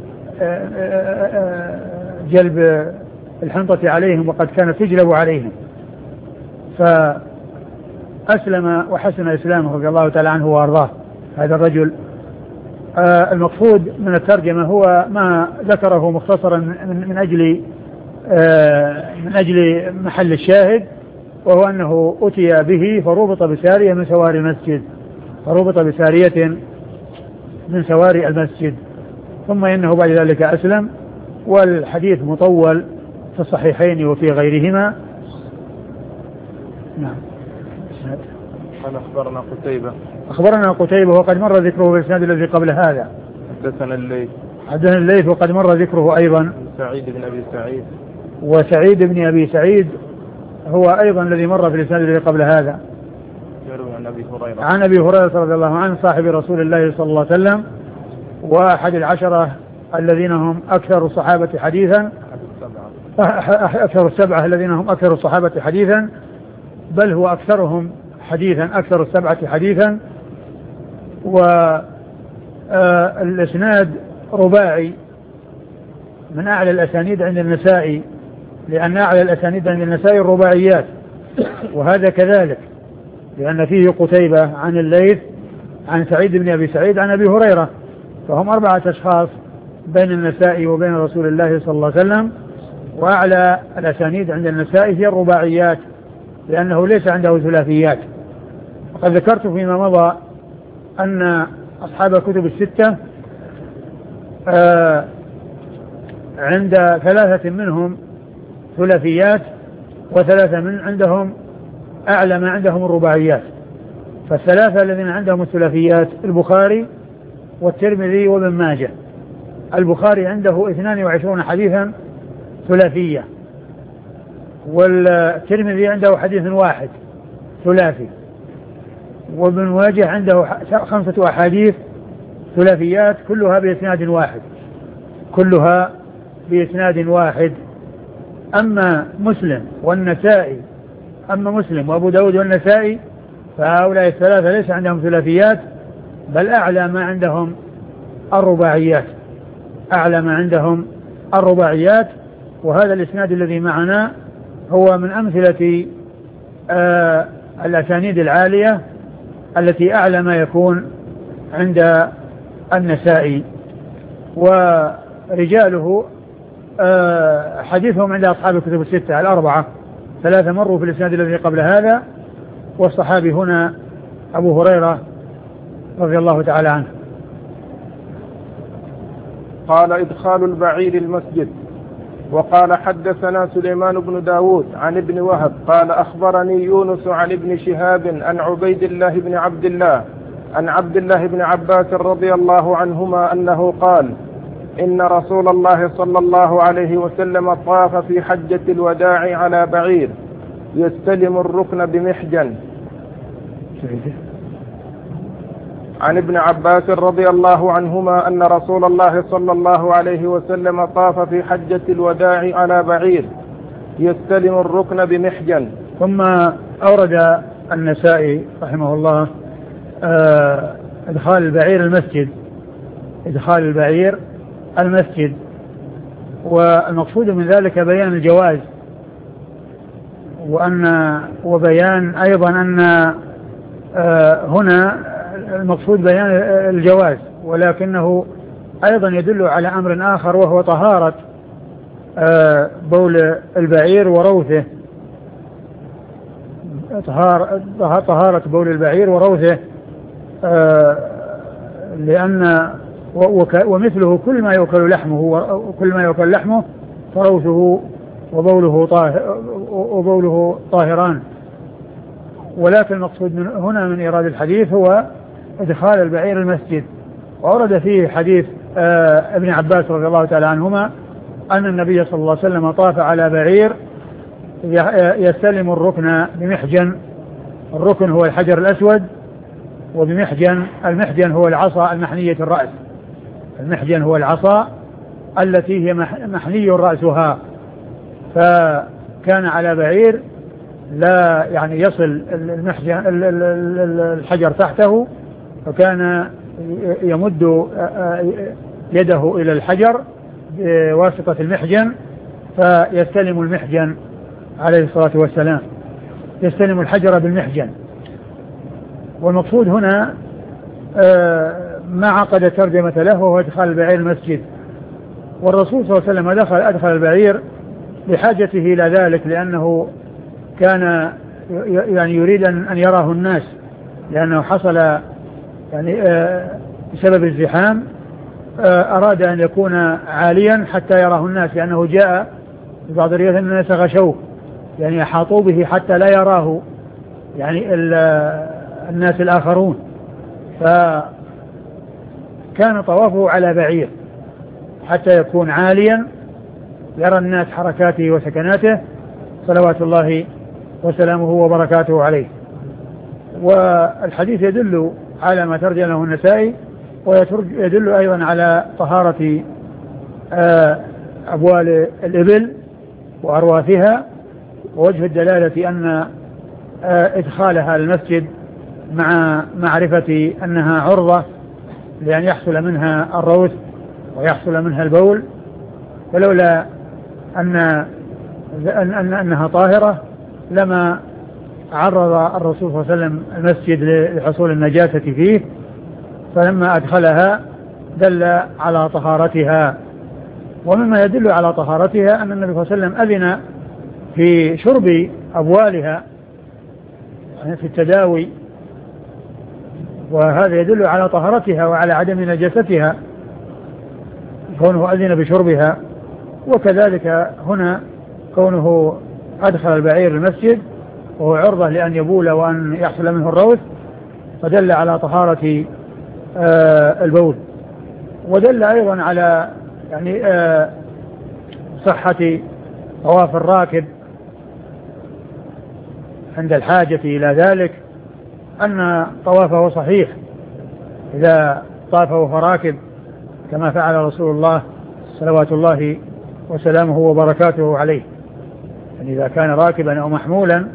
جلب الحنطة عليهم وقد كانت تجلب عليهم. فأسلم وحسن إسلامه رضي الله تعالى عنه وأرضاه هذا الرجل. المقصود من الترجمة هو ما ذكره مختصرا من أجل من أجل محل الشاهد، وهو أنه أتي به فربط بسارية من سواري المسجد، فربط بسارية من سواري المسجد، ثم إنه بعد ذلك أسلم. والحديث مطول في الصحيحين وفي غيرهما. نعم. قال أخبرنا قتيبة أخبرنا قتيبة وقد مر ذكره في الإسناد الذي قبل هذا. حدثنا الليث حدثنا الليث وقد مر ذكره أيضا. سعيد بن أبي سعيد. وسعيد بن أبي سعيد هو أيضا الذي مر في الإسناد الذي قبل هذا. عن أبي هريرة. عن أبي هريرة رضي الله عنه صاحب رسول الله صلى الله عليه وسلم وأحد العشرة الذين هم أكثر الصحابة حديثا، أكثر السبعة الذين هم أكثر الصحابة حديثا، بل هو أكثرهم حديثا، أكثر السبعة حديثا. والإسناد رباعي من أعلى الأسانيد عند النسائي، لأن أعلى الأسانيد عند النسائي الرباعيات، وهذا كذلك لأن فيه قتيبة عن الليث عن سعيد بن أبي سعيد عن أبي هريرة، فهم أربعة أشخاص بين النسائي وبين رسول الله صلى الله عليه وسلم. وأعلى الأسانيد عند النسائي هي الرباعيات لأنه ليس عنده ثلاثيات. وقد ذكرت فيما مضى أن أصحاب الكتب الستة آه عند ثلاثة منهم ثلاثيات، وثلاثة من عندهم أعلى ما عندهم الرباعيات. فالثلاثة الذين عندهم الثلاثيات البخاري والترمذي وابن ماجه. البخاري عنده اثنان وعشرون حديثا ثلاثية، والترمذي عنده حديث واحد ثلاثي، وابن ماجه عنده خمسة أحاديث ثلاثيات كلها بإسناد واحد، كلها بإسناد واحد. أما مسلم والنسائي أما مسلم وأبو داود والنسائي فهؤلاء الثلاثة ليس عندهم ثلاثيات، بل أعلى ما عندهم الرباعيات، أعلى ما عندهم الرباعيات. وهذا الإسناد الذي معنا هو من أمثلة آه الأسانيد العالية التي أعلى ما يكون عند النسائي. ورجاله آه حديثهم عند أصحاب الكتب الستة الأربعة، ثلاثة مروا في الإسناد الذي قبل هذا، والصحابي هنا أبو هريرة رضي الله تعالى عنه. قال إدخال البعير المسجد. وقال حدثنا سليمان بن داود عن ابن وهب قال أخبرني يونس عن ابن شهاب عن عبيد الله بن عبد الله عن عبد الله بن عباس رضي الله عنهما أنه قال إن رسول الله صلى الله عليه وسلم طاف في حجة الوداع على بعير يستلم الركن بمحجن. عن ابن عباس رضي الله عنهما أن رسول الله صلى الله عليه وسلم طاف في حجة الوداع على بعير يستلم الركن بمحجن. ثم أورد النسائي رحمه الله إدخال البعير المسجد، إدخال البعير المسجد، والمقصود من ذلك بيان الجواز، وأن وبيان أيضا أن هنا المقصود بيان الجواز، ولكنه أيضا يدل على أمر آخر وهو طهارة بول البعير وروثه، طهارة بول البعير وروثه، لأن ومثله كل ما يؤكل لحمه وكل ما يؤكل لحمه فروثه وبوله طاهر وبوله طاهران. ولكن المقصود من هنا من إيراد الحديث هو إدخال البعير المسجد. وأورد فيه حديث آه ابن عباس رضي الله تعالى عنهما أن النبي صلى الله عليه وسلم طاف على بعير يستلم الركن بمحجن. الركن هو الحجر الأسود، وبمحجن المحجن هو العصا المحنية الرأس، المحجن هو العصا التي هي محني رأسها. فكان على بعير لا يعني يصل المحجن الحجر تحته، فكان يمد يده إلى الحجر بواسطة المحجن فيستلم المحجن عليه الصلاة والسلام، يستلم الحجر بالمحجن. والمقصود هنا ما عقد ترجمة له وهو إدخال البعير المسجد. والرسول صلى الله عليه وسلم دخل أدخل البعير بحاجته إلى ذلك، لأنه كان يعني يريد أن يراه الناس، لأنه حصل يعني بسبب الزحام أراد أن يكون عاليا حتى يراه الناس، لأنه جاء في بعض الروايات أن الناس غشوه، يعني أحاطوا به حتى لا يراه يعني الناس الآخرون. فكان طوافه على بعير، حتى يكون عاليا يرى الناس حركاته وسكناته صلوات الله وسلامه وبركاته عليه. والحديث يدل على ما ترجمه النسائي، ويدل أيضا على طهارة أبوال الإبل وأرواثها، ووجه الدلالة أن إدخالها المسجد مع معرفة أنها عرضة لأن يحصل منها الروث ويحصل منها البول، ولولا أن أن أنها طاهرة لما عرض الرسول صلى الله عليه وسلم المسجد لحصول النجاسة فيه، فلما أدخلها دل على طهارتها. ومما يدل على طهارتها أن النبي صلى الله عليه وسلم أذن في شرب أبوالها في التداوي، وهذا يدل على طهارتها وعلى عدم نجاستها كونه أذن بشربها. وكذلك هنا كونه أدخل البعير المسجد وهو عرضة لأن يبول وأن يحصل منه الروث، فدل على طهارة آه البول. ودل أيضا على يعني آه صحة طواف الراكب عند الحاجة إلى ذلك، أن طوافه صحيح إذا طاف وهو راكب كما فعل رسول الله صلوات الله وسلامه وبركاته عليه. يعني إذا كان راكبا أو محمولا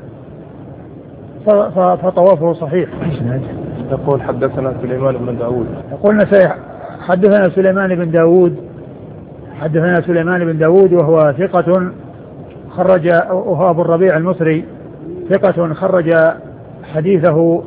فطوافه صحيح. يقول حدثنا سليمان بن داود. يقول حدثنا سليمان بن داود حدثنا سليمان بن داود وهو ثقة خرج، وهو أبو الربيع المصري ثقة خرج حديثه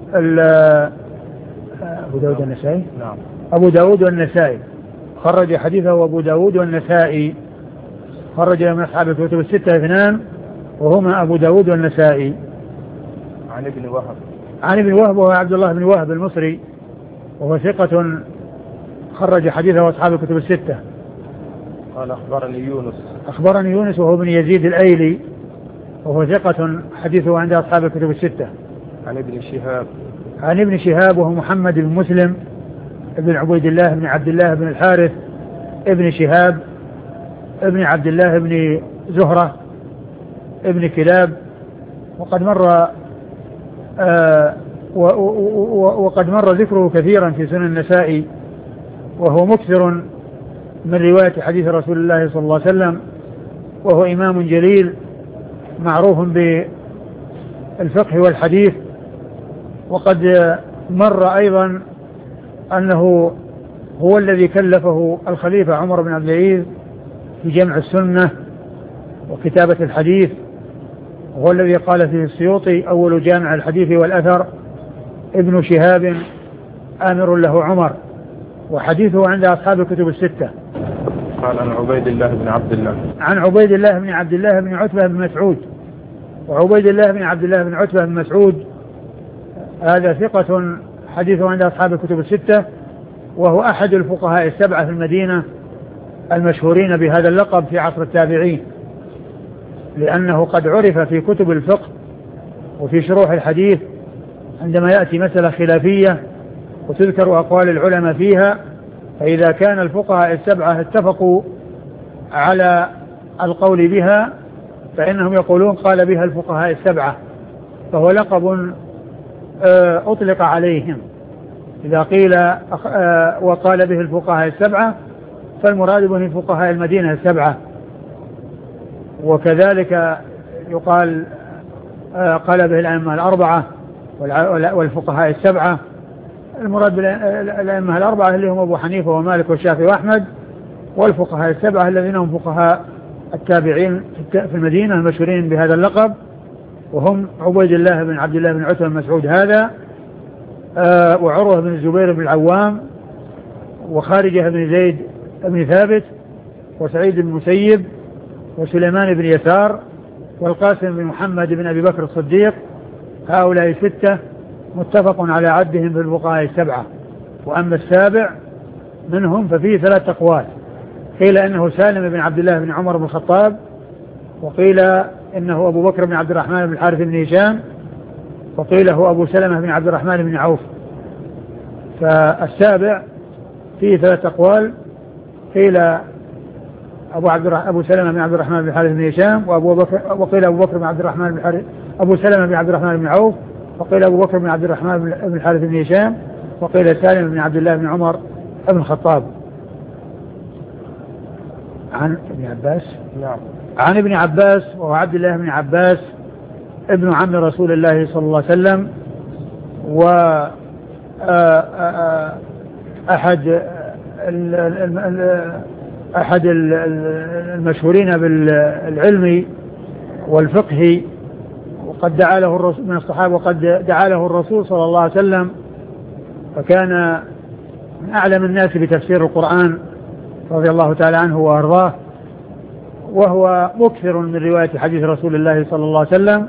أبو داود النسائي. نعم. أبو داود والنسائي خرج حديثه أبو داود والنسائي، خرج من أصحاب الكتب الستة اثنان وهما أبو داود والنسائي. عن ابن وهب عن ابن وهب وهو عبد الله بن وهب المصري، وهو ثقة خرج حديثه أصحاب الكتب الستة. قال أخبرني يونس أخبرني يونس وهو بن يزيد الأيلي، وهو ثقة حديثه عند أصحاب الكتب الستة. عن ابن شهاب عن ابن شهاب وهو محمد بن مسلم ابن عبيد الله بن عبد الله بن الحارث ابن شهاب ابن عبد الله بن زهرة ابن كلاب، وقد مر آه وقد مر ذكره كثيرا في سنن النسائي، وهو مكثر من رواية حديث رسول الله صلى الله عليه وسلم، وهو إمام جليل معروف بالفقه والحديث. وقد مر أيضا أنه هو الذي كلفه الخليفة عمر بن عبد العزيز بجمع السنة وكتابة الحديث، وهو الذي قال فيه السيوطي أول جامع الحديث والأثر ابن شهاب آمر له عمر، وحديثه عند أصحاب الكتب الستة. قال عن عبيد الله بن عبد الله عن عبيد الله بن عبد الله بن عتبة بن مسعود، وعبيد الله بن عبد الله بن عتبة بن مسعود هذا ثقة حديثه عند أصحاب الكتب الستة، وهو أحد الفقهاء السبعة في المدينة المشهورين بهذا اللقب في عصر التابعين، لأنه قد عرف في كتب الفقه وفي شروح الحديث عندما يأتي مسألة خلافية وتذكر أقوال العلماء فيها، فإذا كان الفقهاء السبعة اتفقوا على القول بها فإنهم يقولون قال بها الفقهاء السبعة، فهو لقب أطلق عليهم. إذا قيل وقال به الفقهاء السبعة فالمراد به فقهاء المدينة السبعة. وكذلك يقال قال به الأئمة الأربعة والفقهاء السبعة، المراد بالأئمة الأربعة اللي هم أبو حنيفة ومالك والشافعي وأحمد، والفقهاء السبعة الذين هم فقهاء التابعين في المدينة المشهورين بهذا اللقب، وهم عبيد الله بن عبد الله بن عتبة بن مسعود هذا، آه وعروة بن الزبير بن العوام، وخارجة بن زيد بن ثابت، وسعيد بن المسيب، وسليمان بن يسار، والقاسم بن محمد بن أبي بكر الصديق. هؤلاء ستة متفق على عدهم في الفقهاء السبعة. وأما السابع منهم ففيه ثلاث أقوال، قيل إنه سالم بن عبد الله بن عمر بن الخطاب، وقيل إنه أبو بكر بن عبد الرحمن بن الحارث بن هشام، وقيل هو أبو سلمة بن عبد الرحمن بن عوف. فالسابع فيه ثلاث أقوال، قيل أبو عبد أبو سلمة بن عبد الرحمن بن الحارث بن هشام، وأبو بكر وقيل أبو بكر بن عبد الرحمن بن الحارث أبو سلمة بن عبد الرحمن بن عوف، وقيل أبو بكر بن عبد الرحمن بن الحارث بن هشام، وقيل سالم بن عبد الله بن عمر بن الخطاب. عن ابن عباس نعم عن ابن عباس وهو عبد الله بن عباس ابن عم رسول الله صلى الله عليه وسلم، و أحد أحد المشهورين بالعلم والفقه، وقد دعا له الرسول من الصحابة، وقد دعا له الرسول صلى الله عليه وسلم، فكان من أعلم الناس بتفسير القرآن رضي الله تعالى عنه وأرضاه، وهو مكثر من رواية حديث رسول الله صلى الله عليه وسلم،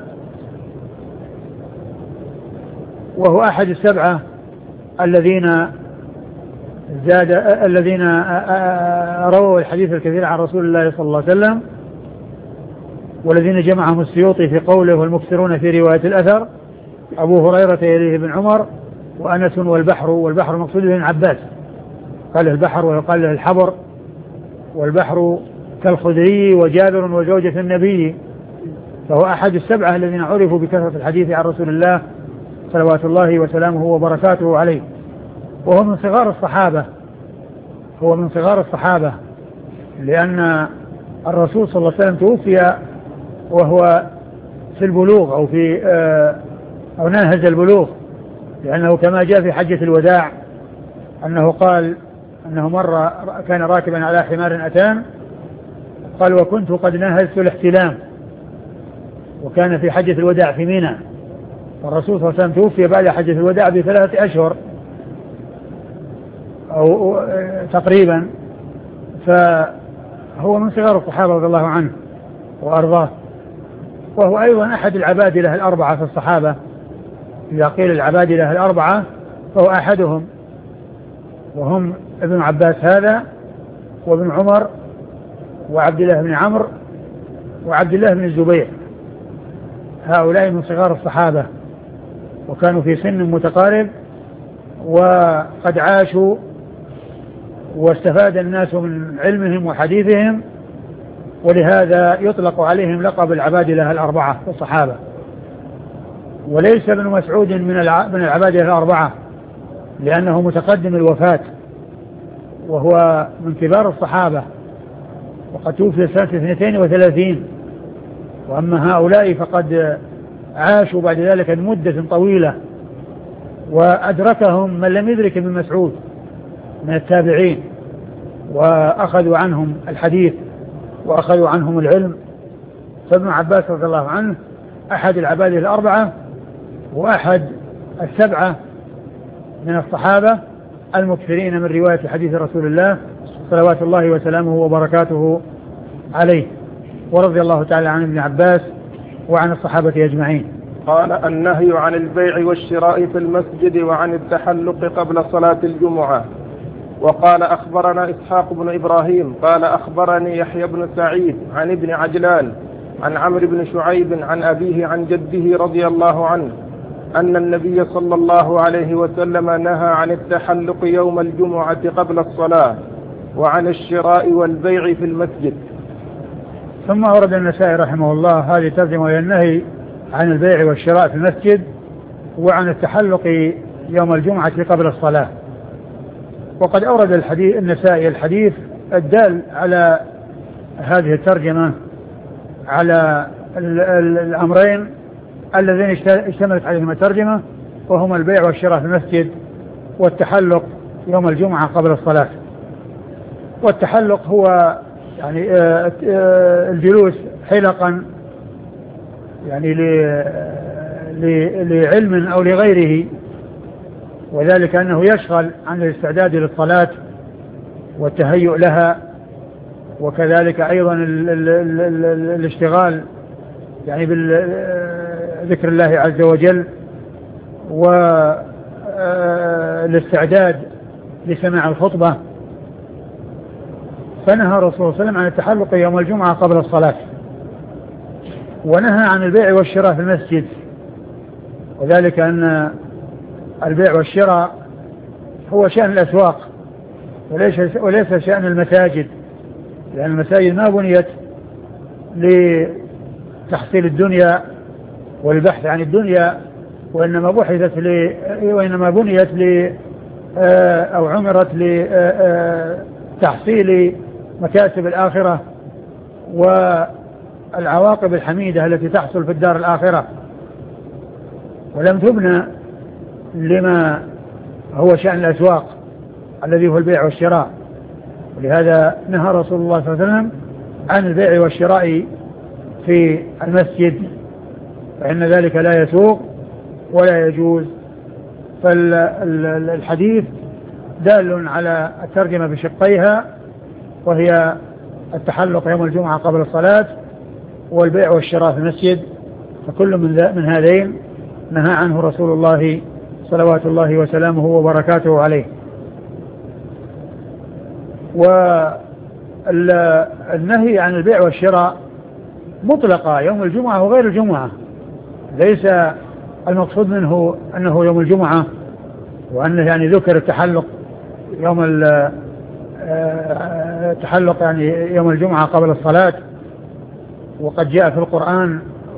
وهو أحد السبعة الذين زاد الذين رووا الحديث الكثير عن رسول الله صلى الله عليه وسلم، والذين جمعهم السيوطي في قوله والمكثرون في رواية الأثر أبو هريرة يليه بن عمر وأنس والبحر، والبحر مقصود ابن عباس، قال البحر ويقال له الحبر، والبحر كالخدري وجابر وزوجة النبي، فهو أحد السبعة الذين عرفوا بكثرة الحديث عن رسول الله صلوات الله وسلامه وبركاته عليه، وهو من صغار الصحابة هو من صغار الصحابة لأن الرسول صلى الله عليه وسلم توفي وهو في البلوغ أو في أو ناهز البلوغ، لأنه كما جاء في حجة الوداع أنه قال أنه مرة كان راكبا على حمار أتان، قال وكنت قد ناهزت الاحتلام، وكان في حجة الوداع في منى، والرسول صلى الله عليه وسلم توفي بعد حجة الوداع بثلاثة أشهر أو تقريبا، فهو من صغار الصحابة رضي الله عنه وأرضاه، وهو أيضا أحد العبادلة الأربعة في الصحابة، إذا قيل العبادلة الأربعة فهو أحدهم، وهم ابن عباس هذا وابن عمر وعبد الله بن عمرو وعبد الله بن الزبير، هؤلاء من صغار الصحابة وكانوا في سن متقارب، وقد عاشوا واستفاد الناس من علمهم وحديثهم، ولهذا يطلق عليهم لقب العبادلة الأربعة في الصحابة. وليس ابن مسعود من من العبادلة الأربعة لأنه متقدم الوفاة، وهو من كبار الصحابة وقد توفي سنة اثنتين وثلاثين، وأما هؤلاء فقد عاشوا بعد ذلك مدة طويلة، وأدركهم من لم يدرك ابن مسعود من التابعين، وأخذوا عنهم الحديث وأخذوا عنهم العلم. فابن عباس رضي الله عنه أحد العبادلة الأربعة وأحد السبعة من الصحابة المكثرين من رواية حديث رسول الله صلوات الله وسلامه وبركاته عليه، ورضي الله تعالى عن ابن عباس وعن الصحابة أجمعين. قال النهي عن البيع والشراء في المسجد وعن التحلق قبل صلاة الجمعة. وقال أخبرنا إسحاق بن إبراهيم قال أخبرني يحيى بن سعيد عن ابن عجلان عن عمرو بن شعيب عن أبيه عن جده رضي الله عنه أن النبي صلى الله عليه وسلم نهى عن التحلق يوم الجمعة قبل الصلاة وعن الشراء والبيع في المسجد. ثم أورد النسائي رحمه الله هذه ترجمة إلى النهي عن البيع والشراء في المسجد وعن التحلق يوم الجمعة قبل الصلاة. وقد أورد الحديث النسائي الحديث الدال على هذه الترجمة على الأمرين الذين اشتملت عليهما الترجمة، وهما البيع والشراء في المسجد والتحلق يوم الجمعة قبل الصلاة. والتحلق هو يعني الجلوس حلقا يعني لعلم أو لغيره، وذلك أنه يشغل عن الاستعداد للصلاة والتهيؤ لها، وكذلك أيضا ال ال ال ال ال الاشتغال يعني بذكر الله عز وجل والاستعداد لسماع الخطبة. فنهى الرسول صلى الله عليه وسلم عن التحلق يوم الجمعة قبل الصلاة، ونهى عن البيع والشراء في المسجد، وذلك أن البيع والشراء هو شأن الأسواق وليس وليس شأن المساجد، لأن المساجد ما بنيت لتحصيل الدنيا والبحث عن الدنيا، وإنما بحثت ل وإنما بنيت ل أو عمرت لتحصيل مكاسب الآخرة والعواقب الحميدة التي تحصل في الدار الآخرة، ولم تبنى لما هو شأن الأسواق الذي هو البيع والشراء. ولهذا نهى رسول الله صلى الله عليه وسلم عن البيع والشراء في المسجد، فإن ذلك لا يسوق ولا يجوز. فالحديث دال على الترجمة بشقيها، وهي التحلق يوم الجمعة قبل الصلاة والبيع والشراء في المسجد، فكل من, من هذين نهى عنه رسول الله صلوات الله وسلامه وبركاته عليه. والنهي عن البيع والشراء مطلقة يوم الجمعة وغير الجمعة، ليس المقصود منه أنه يوم الجمعة وأنه يعني ذكر التحلق يوم التحلق يعني يوم الجمعة قبل الصلاة، وقد جاء في القرآن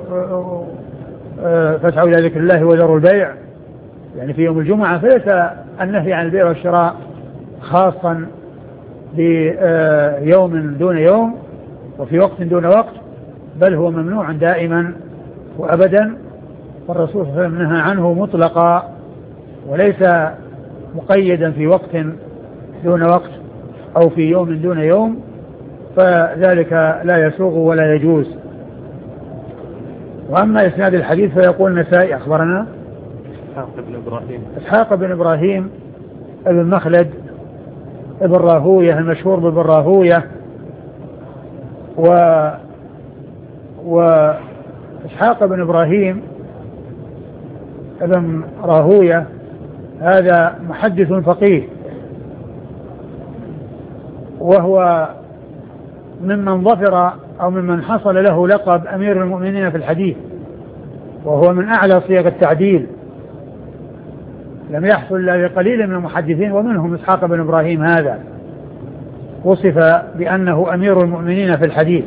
فاسعوا إلى ذكر الله وذروا البيع يعني في يوم الجمعة، فليس النهي عن البيع والشراء خاصا بيوم دون يوم وفي وقت دون وقت، بل هو ممنوع دائما وأبدا. والرسول صلى الله عليه وسلم نهى عنه مطلقا وليس مقيدا في وقت دون وقت أو في يوم دون يوم، فذلك لا يسوغ ولا يجوز. وأما إسناد الحديث فيقول النسائي أخبرنا إسحاق بن إبراهيم إسحاق بن إبراهيم ابن مخلد ابن راهوية المشهور بابن راهوية، و وإسحاق بن إبراهيم ابن راهوية هذا محدث فقيه، وهو ممن ظفر أو ممن حصل له لقب أمير المؤمنين في الحديث، وهو من أعلى صيغ التعديل، لم يحصل إلا لقليل من المحدثين ومنهم إسحاق بن إبراهيم هذا وصف بأنه أمير المؤمنين في الحديث،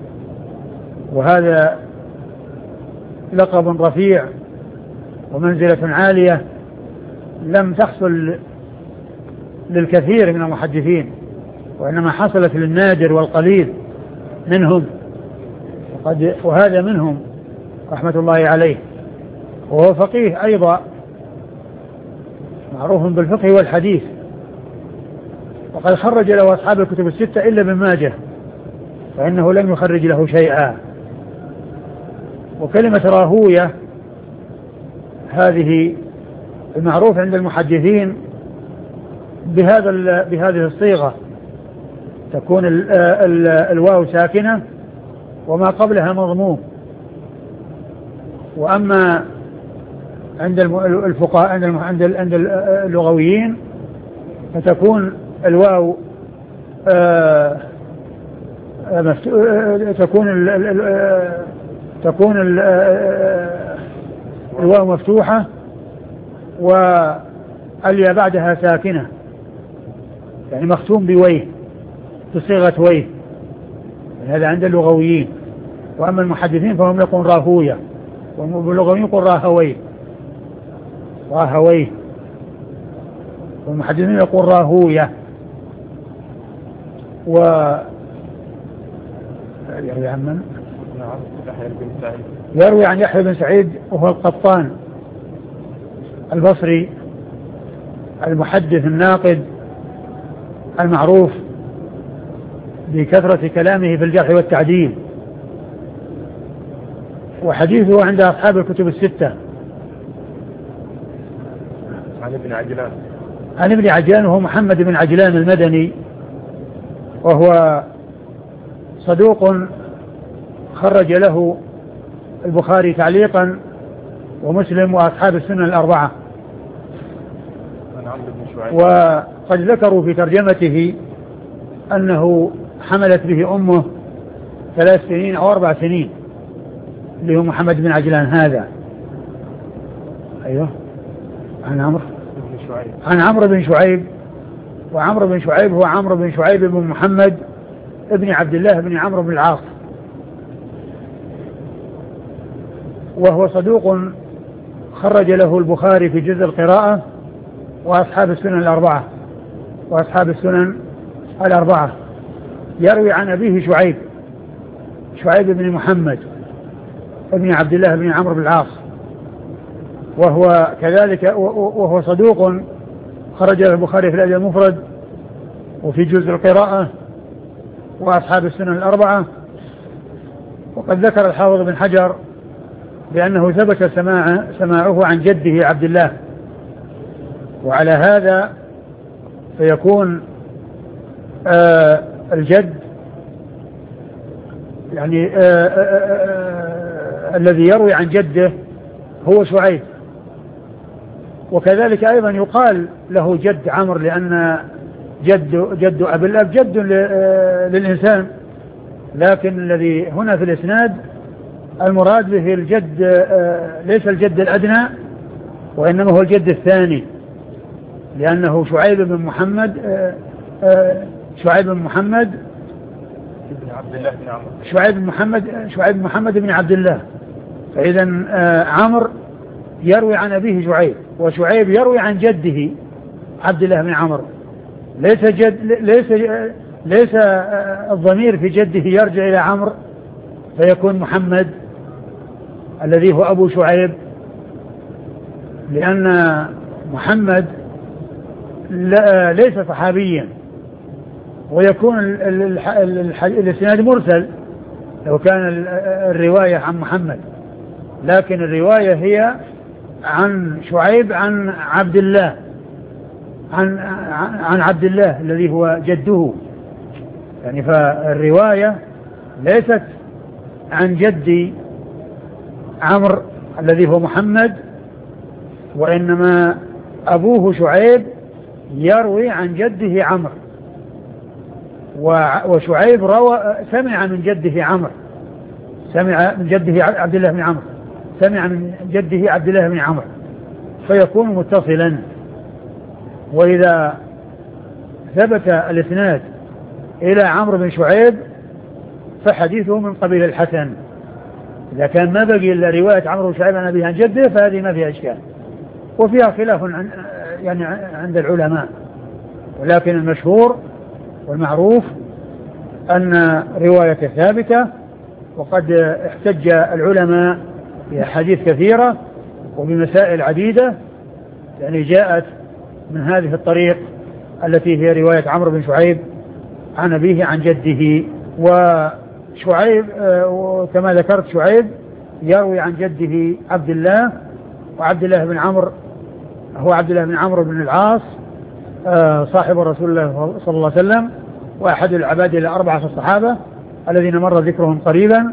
وهذا لقب رفيع ومنزلة عالية لم تحصل للكثير من المحدثين، وإنما حصلت للنادر والقليل منهم، وقد وهذا منهم رحمة الله عليه. وهو فقيه أيضا معروف بالفقه والحديث، وقد خرج له أصحاب الكتب الستة إلا ابن ماجه فإنه لم يخرج له شيئا. وكلمة راهوية هذه المعروف عند المحدثين بهذا بهذه الصيغة، تكون ال ال الواو ساكنة وما قبلها مضموم. وأما عند الفقهاء عند عند اللغويين فتكون الواو آه تكون ال تكون ال الواو مفتوحة والياء بعدها ساكنة، يعني مختوم بويه بصيغة ويه، هذا عند اللغويين. وأما المحدثين فهم يقول راهوية، واللغويين يقول راهويه راهويه والمحدثين يقول راهوية. و يروي عن من؟ يروي عن يحيى بن سعيد وهو القطان البصري المحدث الناقد المعروف بكثرة كلامه في الجرح والتعديل، وحديثه عند أصحاب الكتب الستة. عن ابن عجلان عن ابن عجلان وهو محمد بن عجلان المدني، وهو صدوق خرج له البخاري تعليقا ومسلم وأصحاب السنة الأربعة. وقد ذكروا في ترجمته أنه حملت به أمه ثلاث سنين أو أربع سنين، اللي هو محمد بن عجلان هذا. أيوه عن عمرو عن عمرو بن شعيب، وعمرو بن شعيب هو عمرو بن شعيب بن محمد ابن عبد الله بن عمرو بن العاص، وهو صدوق خرج له البخاري في جزء القراءة وأصحاب السنن الأربعة وأصحاب السنن الأربعة. يروي عن أبيه شعيب شعيب بن محمد ابن عبد الله بن عمرو بن العاص، وهو كذلك وهو صدوق خرج له البخاري في الأدب المفرد وفي جزء القراءة وأصحاب السنن الأربعة. وقد ذكر الحافظ بن حجر بأنه ثبت سماع سماعه عن جده عبد الله، وعلى هذا فيكون آه الجد يعني آه آه آه الذي يروي عن جده هو شعيب. وكذلك أيضا يقال له جد عمرو، لأن جد جد أبي الأب جد للإنسان، لكن الذي هنا في الإسناد المراد به الجد ليس الجد الأدنى، وإنما هو الجد الثاني، لأنه شعيب بن محمد شعيب بن محمد ابن عبد الله بن عمرو شعيب بن محمد شعيب بن محمد بن عبد الله. فإذا عمرو يروي عن أبيه شعيب، وشعيب يروي عن جده عبد الله بن عمرو. ليس جد ليس ليس الضمير في جده يرجع إلى عمرو فيكون محمد الذي هو أبو شعيب، لأن محمد ليس صحابيا، ويكون الإسناد مرسل لو كان الرواية عن محمد، لكن الرواية هي عن شعيب عن عبد الله عن عن عبد الله الذي هو جده، يعني فالرواية ليست عن جدي عمرو الذي هو محمد، وإنما أبوه شعيب يروي عن جده عمرو، وشعيب روى سمع من جده عمرو سمع من جده عبد الله بن عمرو سمع من جده عبد الله بن عمرو، فيكون متصلا. وإذا ثبت الإسناد إلى عمرو بن شعيب فحديثه من قبيل الحسن. إذا كان ما بقي إلا رواية عمرو بن شعيب عن أبيه عن جده فهذه ما فيها إشكال، وفيها خلاف عن يعني عند العلماء، ولكن المشهور والمعروف أن رواية ثابتة. وقد احتج العلماء بأحاديث كثيرة وبمسائل عديدة، يعني جاءت من هذه الطريق التي هي رواية عمرو بن شعيب عن أبيه عن جده. وشعيب كما ذكرت شعيب يروي عن جده عبد الله، وعبد الله بن عمرو هو عبد الله بن عمرو بن العاص صاحب رسول الله صلى الله عليه وسلم، وأحد العباد الأربعة في الصحابة الذين مر ذكرهم قريبا.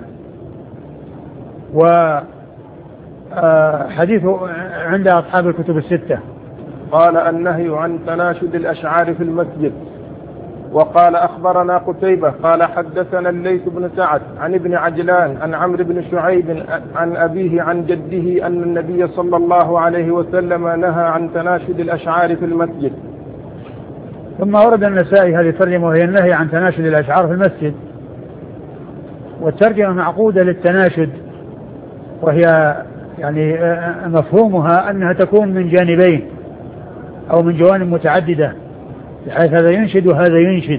وحديثه عند أصحاب الكتب الستة. قال النهي عن تناشد الأشعار في المسجد. وقال أخبرنا قتيبة قال حدثنا الليث بن سعد عن ابن عجلان عن عمرو بن شعيب عن أبيه عن جده أن النبي صلى الله عليه وسلم نهى عن تناشد الأشعار في المسجد. ثم ورد النسائي هذه الترجمة وهي النهي عن تناشد الأشعار في المسجد، والترجمة معقودة للتناشد، وهي يعني مفهومها أنها تكون من جانبين أو من جوانب متعددة، بحيث هذا ينشد وهذا ينشد،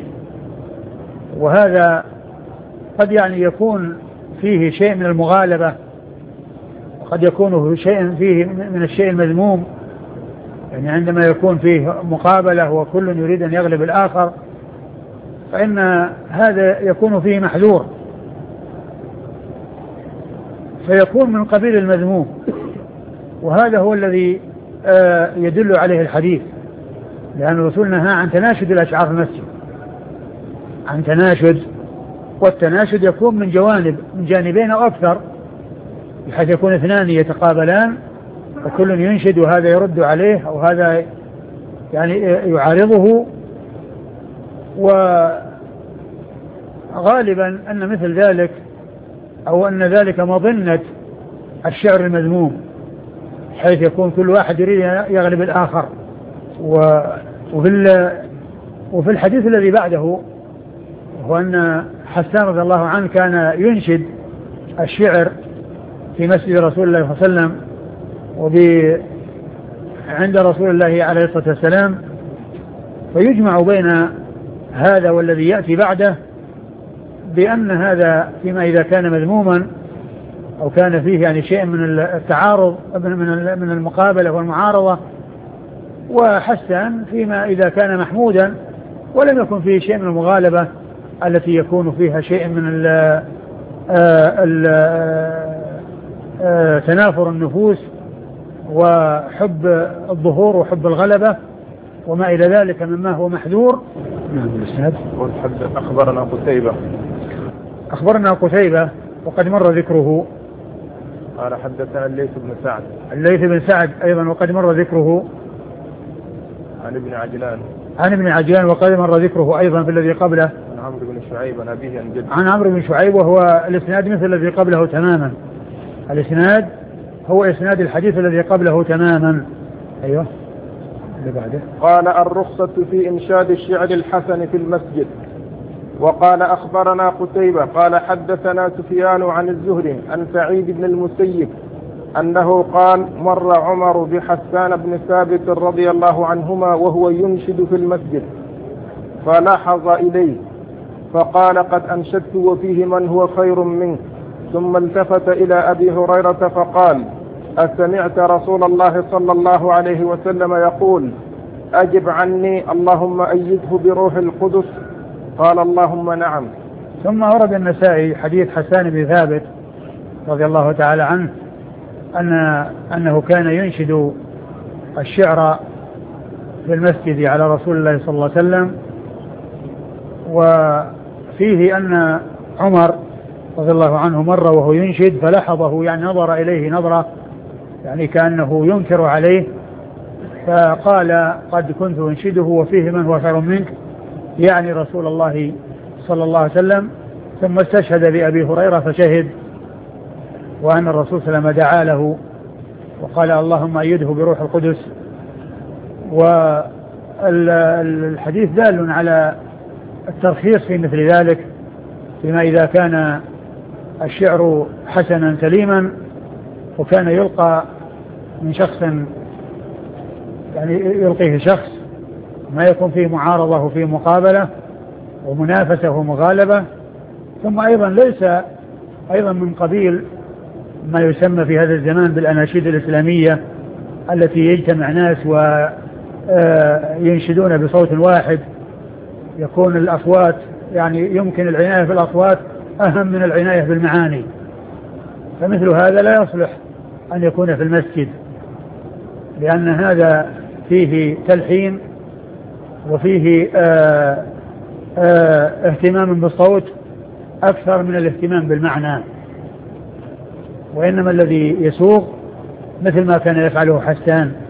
وهذا قد يعني يكون فيه شيء من المغالبة، وقد يكون شيء فيه من الشيء المذموم، يعني عندما يكون فيه مقابلة وكل يريد أن يغلب الآخر فإن هذا يكون فيه محذور، فيكون من قبيل المذموم، وهذا هو الذي يدل عليه الحديث، لأن الرسول نهى عن تناشد الأشعار في المسجد، عن تناشد، والتناشد يكون من جوانب من جانبين أو أكثر، بحيث يكون اثنان يتقابلان وكل ينشد وهذا يرد عليه أو هذا يعني يعارضه. وغالبا أن مثل ذلك أو أن ذلك مظنة الشعر المذموم، حيث يكون كل واحد يريد يغلب الآخر. وفي وفي الحديث الذي بعده هو أن حسان رضي الله عنه كان ينشد الشعر في مسجد رسول الله صلى الله عليه وسلم وعند رسول الله عليه الصلاة والسلام، فيجمع بين هذا والذي يأتي بعده بأن هذا فيما إذا كان مذموما أو كان فيه يعني شيء من التعارض من المقابلة والمعارضة، وحسان فيما إذا كان محمودا ولم يكن فيه شيء من المغالبة التي يكون فيها شيء من ال ال تنافر النفوس وحب الظهور وحب الغلبة وما إلى ذلك مما هو محذور. نعم. الإسناد أخبرنا قتيبة أخبرنا قتيبة وقد مر ذكره. قال حدثنا الليث بن سعد الليث بن سعد أيضا وقد مر ذكره. عن ابن عجلان عن ابن عجلان وقد مر ذكره أيضا في الذي قبله. عن عمرو بن شعيب عن أبيه عن جده. عن عمرو بن شعيب، وهو الإسناد مثل الذي قبله تماما. الإسناد هو إسناد الحديث الذي قبله تماما. أيوه اللي بعده. قال الرخصة في إنشاد الشعر الحسن في المسجد. وقال أخبرنا قتيبة قال حدثنا سفيان عن الزهري عن سعيد بن المسيب أنه قال مر عمر بحسان بن ثابت رضي الله عنهما وهو ينشد في المسجد فلاحظ إليه فقال قد أنشدت وفيه من هو خير منك، ثم التفت إلى أبي هريرة فقال أسمعت رسول الله صلى الله عليه وسلم يقول أجب عني اللهم أيده بروح القدس؟ قال اللهم نعم. ثم ورد النسائي حديث حسان بن ثابت رضي الله تعالى عنه أن أنه كان ينشد الشعر في المسجد على رسول الله صلى الله عليه وسلم، وفيه أن عمر رضي الله عنه مر وهو ينشد فلاحظه، يعني نظر إليه نظرة يعني كأنه ينكر عليه، فقال قد كنت أنشده وفيه من هو خير منك، يعني رسول الله صلى الله عليه وسلم. ثم استشهد بأبي هريرة فشهد، وأن الرسول صلى الله عليه وسلم دعا له وقال اللهم أيده بروح القدس. والحديث دال على الترخيص في مثل ذلك، فيما إذا كان الشعر حسنا سليما وكان يلقى من شخص يعني يلقيه شخص ما يكون فيه معارضة وفيه مقابلة ومنافسة ومغالبة. ثم أيضا ليس أيضا من قبيل ما يسمى في هذا الزمان بالأناشيد الإسلامية التي يجتمع ناس وينشدون بصوت واحد، يكون الأصوات يعني يمكن العناية بالأصوات أهم من العناية بالمعاني، فمثل هذا لا يصلح أن يكون في المسجد، لأن هذا فيه تلحين وفيه آآ آآ اهتمام بالصوت أكثر من الاهتمام بالمعنى. وإنما الذي يسوق مثل ما كان يفعله حسان